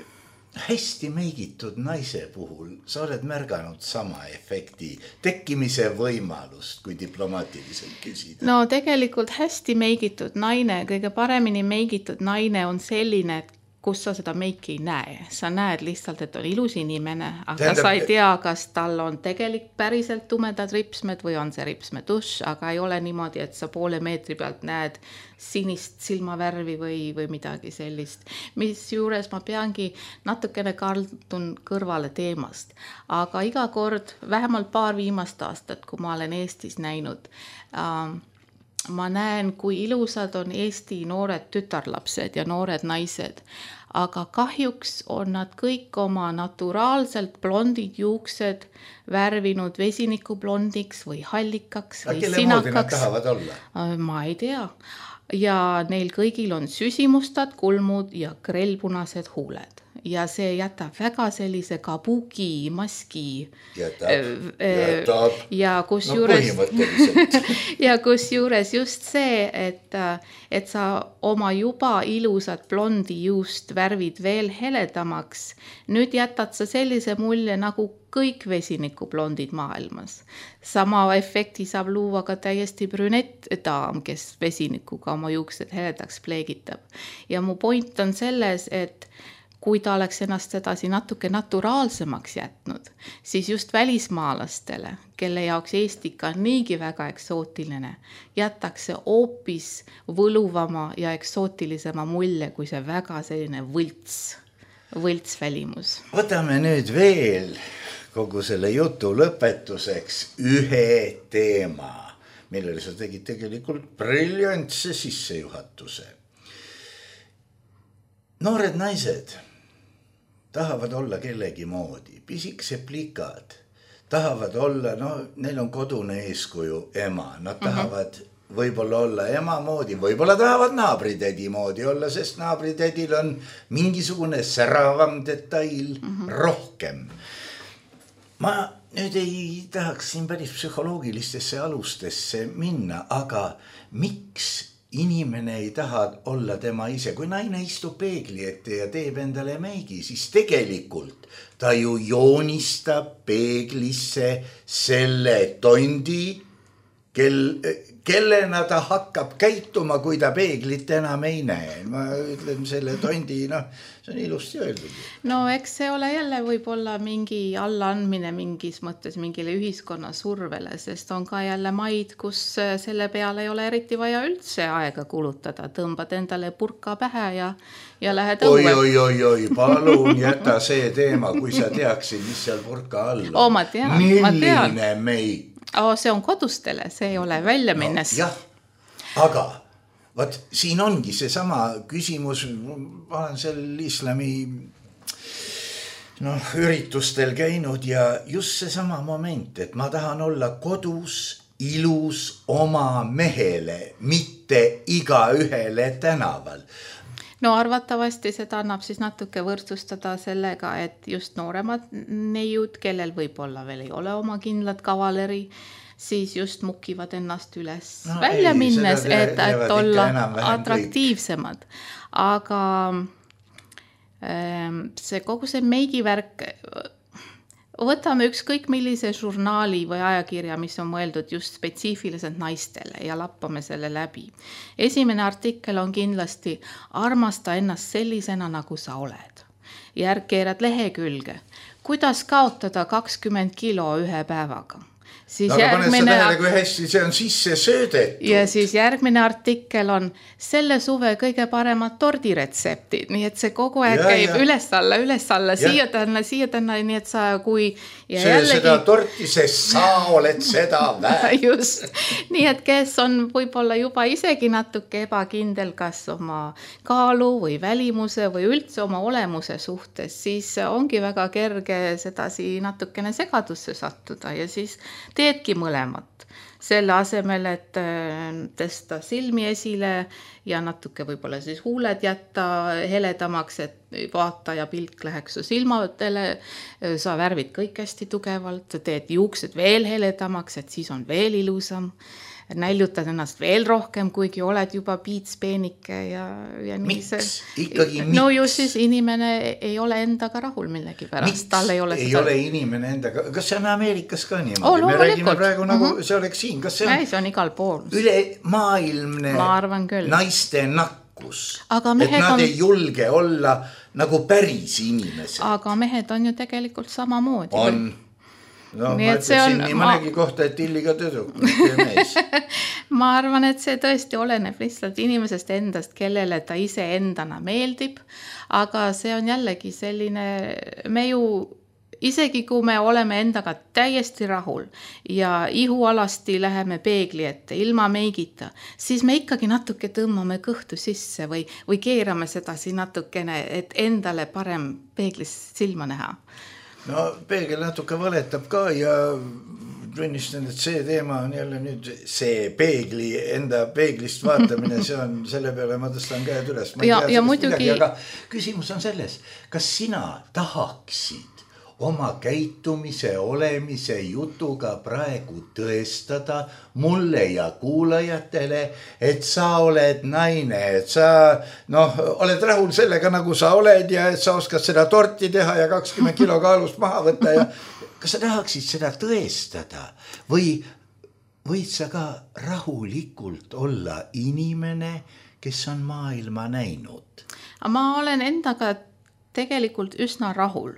hästi meigitud naise puhul sa oled märganud sama efekti tekkimise võimalust, kui diplomaatiliselt küsida? No tegelikult hästi meigitud naine, kõige paremini meigitud naine on selline, et kus sa seda meiki ei näe. Sa näed lihtsalt, et on ilus inimene, aga Tähendab... sa ei tea, kas tal on tegelik päriselt tumedad ripsmed või on see ripsmedush, aga ei ole niimoodi, et sa poole meetri pealt näed sinist silmavärvi või, või midagi sellist. Mis juures ma peangi natukene kaldun kõrvale teemast, aga iga kord, vähemalt paar viimast aastat, kui ma olen Eestis näinud, ähm, ma näen, kui ilusad on Eesti noored tütarlapsed ja noored naised, aga kahjuks on nad kõik oma naturaalselt blondid juuksed värvinud vesinikublondiks või hallikaks või sinakaks. Kelle moodi nad tahavad olla? Ma ei tea. Ja neil kõigil on süsimustad, kulmud ja krellpunased huuled. Ja see jätab väga sellise kabuki maski. Jätab, jätab. Ja kus no, juures, põhimõtteliselt. ja kus juures just see, et, et sa oma juba ilusat blondi juust värvid veel heledamaks. Nüüd jätad sa sellise mulje nagu kõik vesinikublondid maailmas. Sama efekti saab luua ka täiesti brünett daam, kes vesinikuga oma juuksed heledaks pleegitab. Ja mu point on selles, et kui ta oleks ennast edasi natuke naturaalsemaks jätnud, siis just välismaalastele, kelle jaoks Eestika on niigi väga eksootiline, jätakse hoopis võluvama ja eksootilisema mulje, kui see väga selline võlts, võlts välimus. Võtame nüüd veel kogu selle jutu lõpetuseks ühe teema, millele sa tegid tegelikult briljantse sissejuhatuse. Noored naised tahavad olla kellegi moodi, pisikse plikad, tahavad olla, no neil on kodune eeskuju ema, nad tahavad mm-hmm. võib-olla olla ema moodi, võib-olla tahavad naabritädi moodi olla, sest naabritädil on mingisugune säravam detail mm-hmm. rohkem. Ma nüüd ei tahaks siin päris psühholoogilistesse alustesse minna, aga miks inimene ei taha olla tema ise? Kui naine istub peegli ette ja teeb endale meigi, siis tegelikult ta ju joonistab peeglisse selle tondi, kel, kellena ta hakkab käituma, kui ta peeglit enam ei näe. Ma ütlen selle tondi, noh, see on ilusti öeldud. No eks see ole jälle võib-olla mingi allaandmine mingis mõttes mingile ühiskonna survele, sest on ka jälle maid, kus selle peale ei ole eriti vaja üldse aega kulutada. Tõmbad endale purka pähe ja, ja lähed õue. Oi, oi, oi, oi, palun jäta see teema, kui sa teaksid, mis seal purka all on. Oh, ma tean, ma tean. Milline meik. Oh, see on kodustele, see ei ole välja minnes. No, jah, aga vaat siin ongi see sama küsimus, ma olen seal islami no, üritustel käinud ja just see sama moment, et ma tahan olla kodus ilus oma mehele, mitte iga ühele tänaval. No arvatavasti seda annab siis natuke võrdsustada sellega, et just nooremad neiud, kellel võib-olla veel ei ole oma kindlat kavaleri, siis just mukivad ennast üles no välja ei, minnes, et, et olla atraktiivsemad. Aga see kogu see meigivärk, võtame ükskõik millise žurnaali või ajakirja, mis on mõeldud just spetsiifiliselt naistele ja lappame selle läbi. Esimene artikkel on kindlasti armasta ennast sellisena, nagu sa oled. Järg keerad lehekülge. Kuidas kaotada kakskümmend kilo ühe päevaga? Siis aga järgmine... pane sa tähele, kui hästi see on sisse söödetud. Ja siis järgmine artikkel on selle suve kõige paremad tordiretseptid, nii et see kogu aeg ja, käib ja. üles alla, üles alla, siia tänna, siia tänna, nii et sa kui... Ja see jällegi... seda torti, sest sa oled seda väär. Just, nii et kes on võib-olla juba isegi natuke ebakindel, kas oma kaalu või välimuse või üldse oma olemuse suhtes, siis ongi väga kerge sedasi natukene segadusse sattuda ja siis teedki mõlemat. Selle asemel, et tõsta silmi esile ja natuke võib-olla siis huuled jätta heledamaks, et vaataja pilk läheks su silmadele, sa värvid kõik hästi tugevalt, teed juuksed veel heledamaks, et siis on veel ilusam. Näljutad ennast veel rohkem, kuigi oled juba piitspeenike ja, ja nii miks? See. Ikkagi miks? No just siis inimene ei ole endaga rahul millegi pärast. Miks Tal ei ole, ei seda... ole inimene endaga? Kas see on Ameerikas ka niimoodi? Oh, me räägime praegu nagu mm-hmm. see oleks siin. Kas see on, ei, see on igal pool. Üle maailmne naiste nakkus. Aga et nad on... ei julge olla nagu päris inimesed. Aga mehed on ju tegelikult samamoodi. On. No, nii, ma ütlesin on, nii mõnegi ma... kohta, et illiga tüdruk, mitte mees. Ma arvan, et see tõesti oleneb lihtsalt inimesest endast, kellele ta ise endana meeldib, aga see on jällegi selline, me ju isegi kui me oleme endaga täiesti rahul ja ihualasti läheme peegli ette ilma meigita, siis me ikkagi natuke tõmbame kõhtu sisse või, või keerame sedasi natukene, et endale parem peeglis silma näha. No peegel natuke valetab ka ja tunnistan, et see teema on jälle nüüd see peegli, enda peeglist vaatamine, see on selle peale ma tõstan käed üles. Ma ja, ja muidugi... midagi, aga küsimus on selles, kas sina tahaksid oma käitumise, olemise jutuga praegu tõestada mulle ja kuulajatele, et sa oled naine, et sa noh, oled rahul sellega, nagu sa oled ja et sa oskad seda torti teha ja kakskümmend kilo kaalust maha võtta ja kas sa tahaksid seda tõestada või võid sa ka rahulikult olla inimene, kes on maailma näinud? Ma olen endaga tegelikult üsna rahul.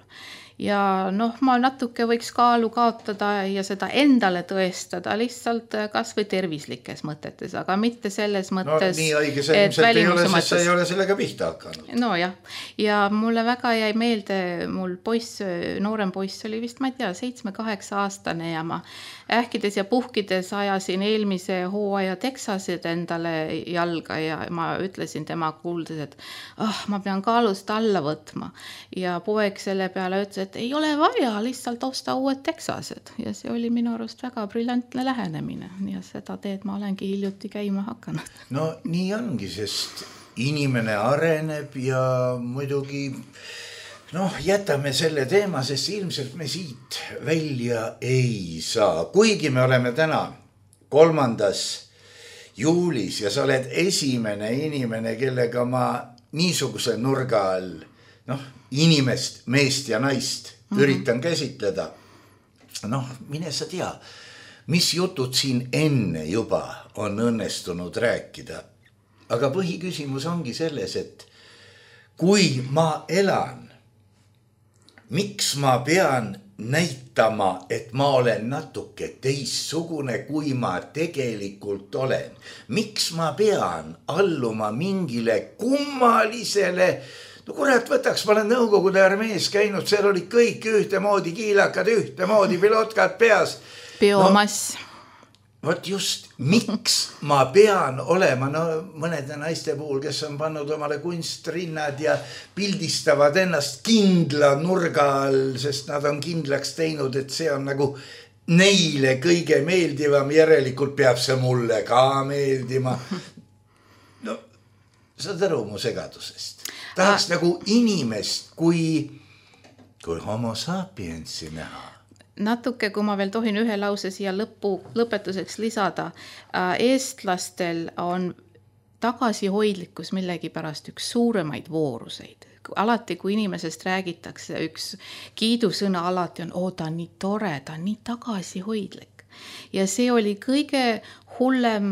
Ja noh, ma natuke võiks kaalu kaotada ja seda endale tõestada lihtsalt kas või tervislikes mõtetes, aga mitte selles mõttes, no, nii õige see ilmselt ei ole, sest sa ei ole sellega pihta hakanud. No jah, ja mulle väga jäi meelde, mul poiss, noorem poiss oli vist, ma ei tea, seitsme-kaheksa aastane ja ma ähkides ja puhkides ajasin eelmise hooaja Texasid endale jalga ja ma ütlesin tema kuuldes, et ah, ma pean kaalust alla võtma ja poeg selle peale ütles, et ei ole vaja lihtsalt osta uued Texased ja see oli minu arust väga briljantne lähenemine ja seda teed ma olengi hiljuti käima hakanud. No nii ongi, sest inimene areneb ja muidugi noh, jätame selle teema, sest ilmselt me siit välja ei saa. Kuigi me oleme täna kolmandas juulis ja sa oled esimene inimene, kellega ma niisuguse nurga all noh, inimest, meest ja naist mm-hmm. üritan käsitleda. Noh, mine sa tea, mis jutud siin enne juba on õnnestunud rääkida. Aga põhiküsimus ongi selles, et kui ma elan, miks ma pean näitama, et ma olen natuke teistsugune, kui ma tegelikult olen? Miks ma pean alluma mingile kummalisele? No kurat, võtaks, ma olen Nõukogude armees käinud, seal olid kõik ühtemoodi kiilakad, ühtemoodi pilotkad peas. Biomass. No, vot just, miks ma pean olema, no mõnede naiste puhul, kes on pannud omale kunstrinnad ja pildistavad ennast kindla nurga all, sest nad on kindlaks teinud, et see on nagu neile kõige meeldivam, järelikult peab see mulle ka meeldima. No, saad aru mu segadusest. Tahaks ah. nagu inimest kui, kui homo sapiensi näha. Natuke, kui ma veel tohin ühe lause siia lõppu, lõpetuseks lisada, eestlastel on tagasihoidlikkus millegi pärast üks suuremaid vooruseid. Alati, kui inimesest räägitakse, üks kiidusõna alati on, oo, ta on nii tore, ta on nii tagasihoidlik. Ja see oli kõige hullem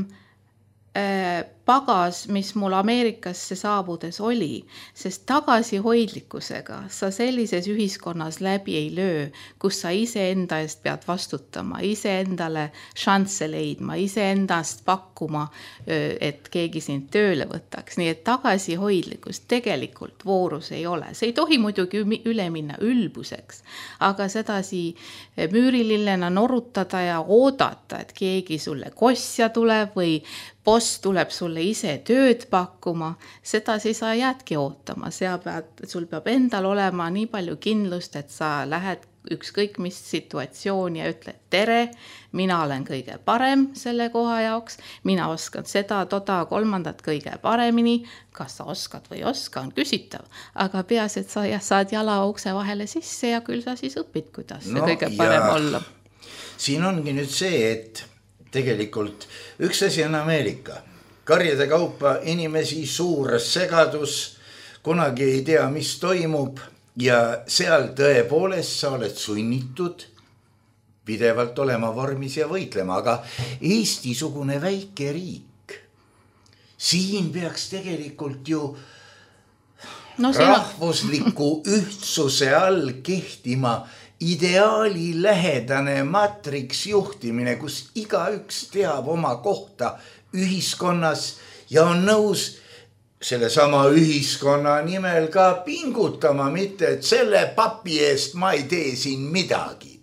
äh, pagas, mis mul Ameerikasse saabudes oli, sest tagasihoidlikkusega sa sellises ühiskonnas läbi ei löö, kus sa ise enda eest pead vastutama, ise endale šansse leidma, ise endast pakkuma, et keegi sind tööle võtaks. Nii et tagasihoidlikkus tegelikult voorus ei ole. See ei tohi muidugi üle minna ülbuseks, aga sedasi müürilillena norutada ja oodata, et keegi sulle kossja tuleb või boss tuleb sulle ise tööd pakkuma, seda siis sa jäädki ootama. Pead, sul peab endal olema nii palju kindlust, et sa lähed ükskõik mis situatsiooni ja ütled tere, mina olen kõige parem selle koha jaoks, mina oskan seda, toda, kolmandat kõige paremini, kas sa oskad või oska, on küsitav, aga peas, et sa saad jala ukse vahele sisse ja küll sa siis õpid, kuidas no, see kõige parem ja. olla. Siin ongi nüüd see, et tegelikult üks asi on Ameerika. Karjade kaupa inimesi, suur segadus, kunagi ei tea, mis toimub ja seal tõepoolest sa oled sunnitud pidevalt olema vormis ja võitlema, aga Eesti-sugune väike riik, siin peaks tegelikult ju no, rahvusliku ühtsuse all kehtima ideaali lähedane matriks juhtimine, kus igaüks teab oma kohta ühiskonnas ja on nõus selle sama ühiskonna nimel ka pingutama, mitte et selle papi eest ma ei tee siin midagi.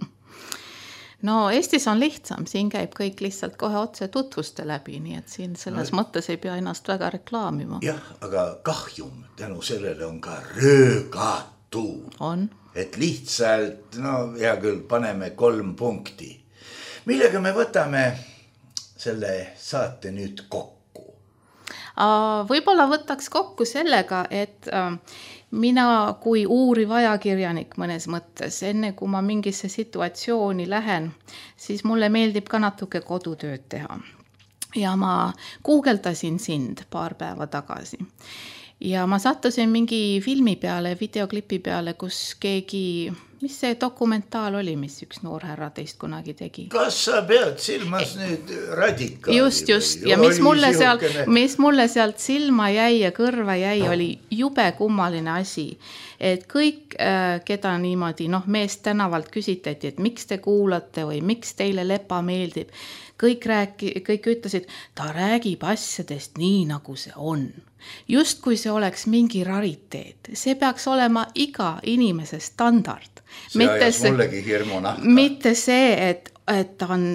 No Eestis on lihtsam, siin käib kõik lihtsalt kohe otse tutvuste läbi, nii et siin selles no, mõttes ei pea ennast väga reklaamima. Jah, aga kahjum tänu sellele on ka röögatu. On. Et lihtsalt, no hea küll, paneme kolm punkti. Millega me võtame selle saate nüüd kokku? Võib-olla võtaks kokku sellega, et mina kui uuriv ajakirjanik mõnes mõttes, enne kui ma mingisse situatsiooni lähen, siis mulle meeldib ka natuke kodutööd teha. Ja ma guugeldasin sind paar päeva tagasi. Ja ma sattusin mingi filmi peale, videoklipi peale, kus keegi, mis see dokumentaal oli, mis üks noor härra teist kunagi tegi? Kas sa pead silmas e... nüüd radikaali? Just, just. Ja mis mulle, seal, mis mulle sealt silma jäi ja kõrva jäi, oli jube kummaline asi. Et kõik, keda niimoodi, noh, meest tänavalt küsitati, et miks te kuulate või miks teile lepa meeldib, kõik, rääki, kõik ütlesid, ta räägib asjadest nii, nagu see on. Just kui see oleks mingi rariteet, see peaks olema iga inimese standard. See ajas mullegi hirmu nahka. Mitte see, et, et ta on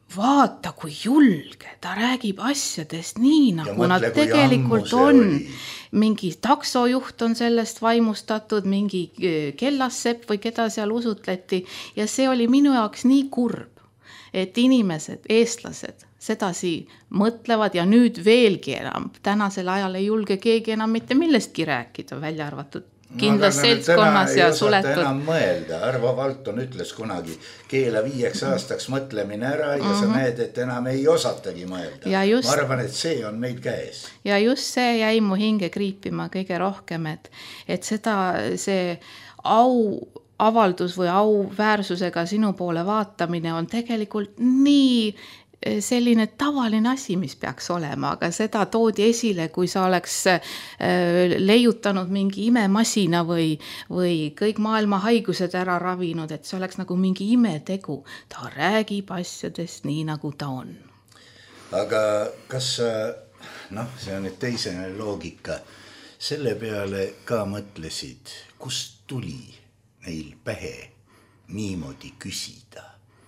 vaata, kui julge, ta räägib asjadest nii, nagu mõtle, nad tegelikult on. Oli. Mingi taksojuht on sellest vaimustatud, mingi kellassepp või keda seal usutleti ja see oli minu jaoks nii kurb, et inimesed, eestlased, sedasi mõtlevad ja nüüd veelgi enam. Tänasel ajal ei julge keegi enam mitte millestki rääkida, välja arvatud kindlas no, seltskonnas ja suletud. Enam mõelda. Arvo Valton ütles kunagi, keela viieks aastaks mõtlemine ära ja mm-hmm. sa näed, et enam ei osatagi mõelda. Just, ma arvan, et see on meil käes. Ja just see jäi mu hinge kriipima kõige rohkem, et, et seda, see au avaldus või au väärsusega sinu poole vaatamine on tegelikult nii selline tavaline asi, mis peaks olema, aga seda toodi esile, kui sa oleks leiutanud mingi imemasina või, või kõik maailma haigused ära ravinud, et see oleks nagu mingi imetegu. Ta räägib asjadest nii, nagu ta on. Aga kas, noh, see on nüüd teisene loogika, selle peale ka mõtlesid, kust tuli neil pähe niimoodi küsida?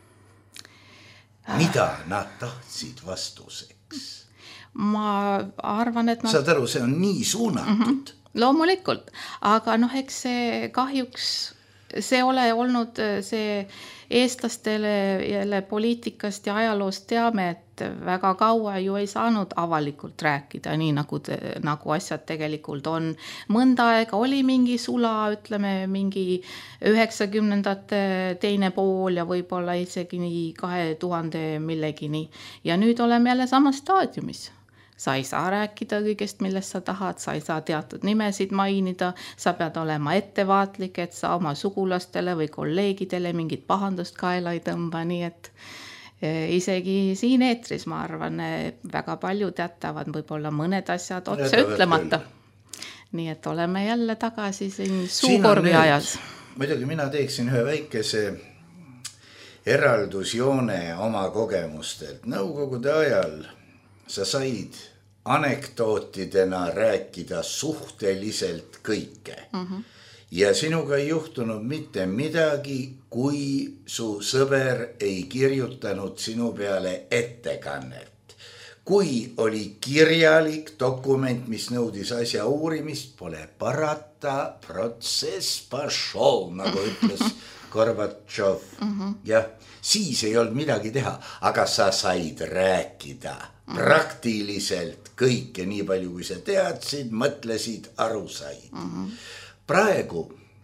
Mida nad tahtsid vastuseks? Ma arvan, et nad... Saad aru, see on nii suunatud. Mm-hmm. Loomulikult, aga noh, eks see kahjuks, see ole olnud see eestlastele jälle poliitikast ja ajaloost teame, et väga kaua ju ei saanud avalikult rääkida, nii nagu, te, nagu asjad tegelikult on. Mõnda aega oli mingi sula, ütleme mingi üheksakümnendate teine pool ja võib-olla isegi nii kahe tuhande millegini. Ja nüüd oleme jälle samas staadiumis. Sa ei saa rääkida kõigest, millest sa tahad, sa ei saa teatud nimesid mainida, sa pead olema ettevaatlik, et sa oma sugulastele või kolleegidele mingit pahandust kaela ei tõmba, nii et isegi siin eetris, ma arvan, väga paljud jätavad võib-olla mõned asjad otse Jätavad ütlemata. Küll. Nii et oleme jälle tagasi siin suukorvi ajas. Muidugi mina teeksin ühe väikese eraldusjoone oma kogemustelt. Nõukogude ajal sa said anekdootidena rääkida suhteliselt kõike. Uh-huh. Ja sinuga ei juhtunud mitte midagi, kui su sõber ei kirjutanud sinu peale ettekannet. Kui oli kirjalik dokument, mis nõudis asja uurimist, pole parata, protsess pašol, nagu ütles Gorbatšov. Uh-huh. Ja siis ei olnud midagi teha, aga sa said rääkida praktiliselt kõike, nii palju kui sa teadsid, mõtlesid, aru said. Uh-huh. Praegu,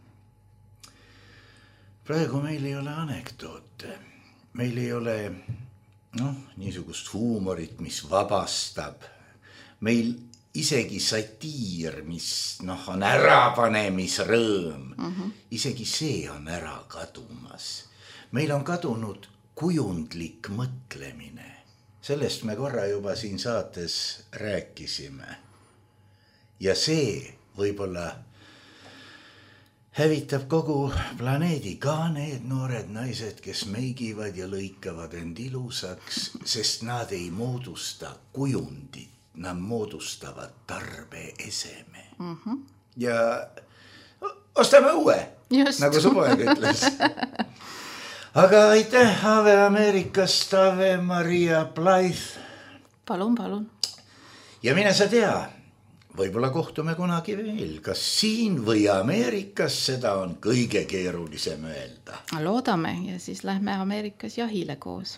praegu meil ei ole anekdoote, meil ei ole noh, niisugust huumorit, mis vabastab, meil isegi satiir, mis noh, on ärapanemisrõõm, uh-huh. isegi see on ära kadumas. Meil on kadunud kujundlik mõtlemine. Sellest me korra juba siin saates rääkisime. Ja see võib-olla hävitab kogu planeedi, ka need noored naised, kes meigivad ja lõikavad end ilusaks, sest nad ei moodusta kujundit, nad moodustavad tarbeeseme. Mm-hmm. Ja ostame uue, Just. Nagu su poeg ütles. Aga aitäh, Ave Ameerikast, Ave Maria Blythe. Palun, palun. Ja mine sa tea, võib-olla kohtume kunagi veel, kas siin või Ameerikas, seda on kõige keerulisem öelda. Loodame ja siis lähme Ameerikas jahile koos.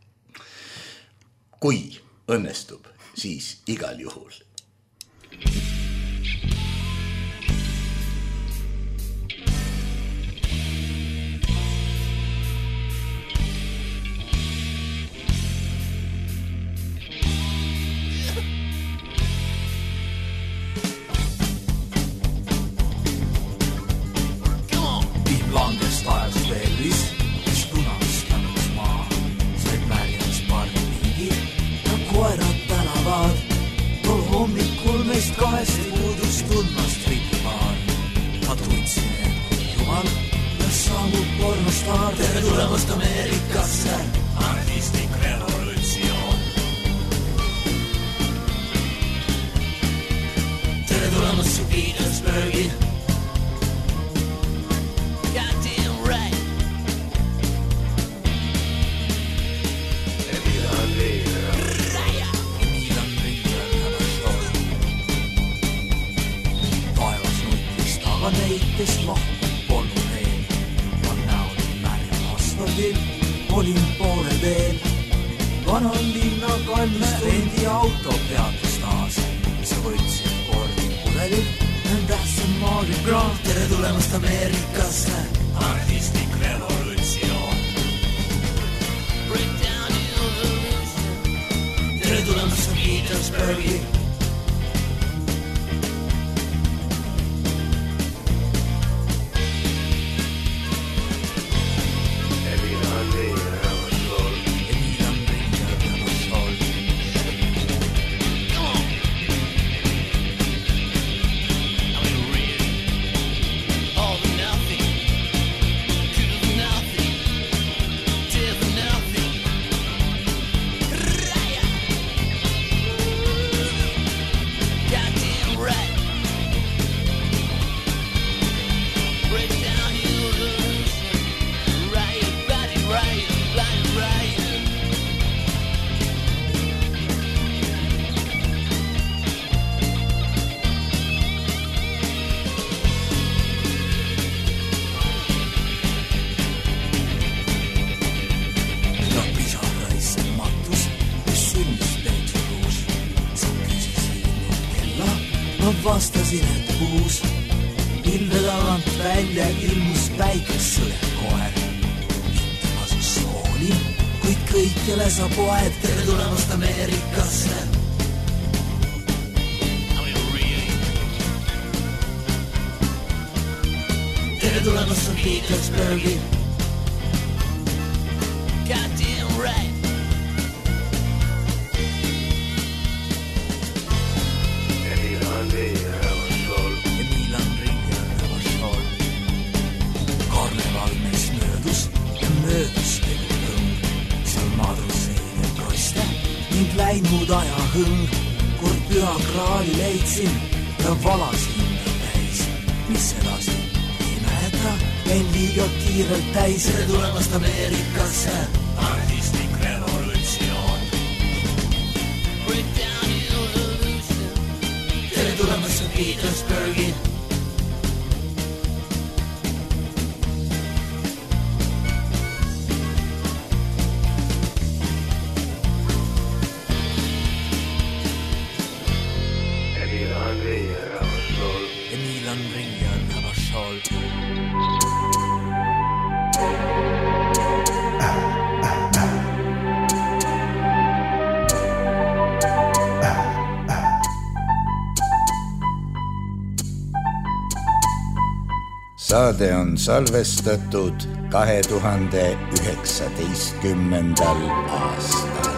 Kui õnnestub, siis igal juhul. Kahest puudust tundmast riiki paar. Ma tundsin, et jumal ja saamub pornostaar. Tere tulemast Ameerikasse, artistlik revolutsioon. Tere tulemast su Petersburgi. Goddamn right. Tere olin poolel teel. Vanan linna kallis rendi auto peatus taas. Sa võtsid kordi pudelil, on tähtsam Maagel Graan. Tere tulemast Ameerikasse, artistlik revolutsioon. Tere tulemast Petersburgi. Vastasin, et kuus pilve tagant välja ilmus päikessõle koer. Asus soolin, kuid kõikjale sa poed. Tere tulemast Ameerikasse. Tere tulemast Petersburgi. Goddamn right. Läinud aja hõng, kord püha kraali leidsin ja valasin ta täis. Mis edasi? Ei mäeta, käin liiga kiirelt täis. Tere tulemast Ameerikasse, artistlik revolutsioon. Tere tulemast Petersburgi. Saade on salvestatud kahe tuhande üheksateistkümnendal aastal.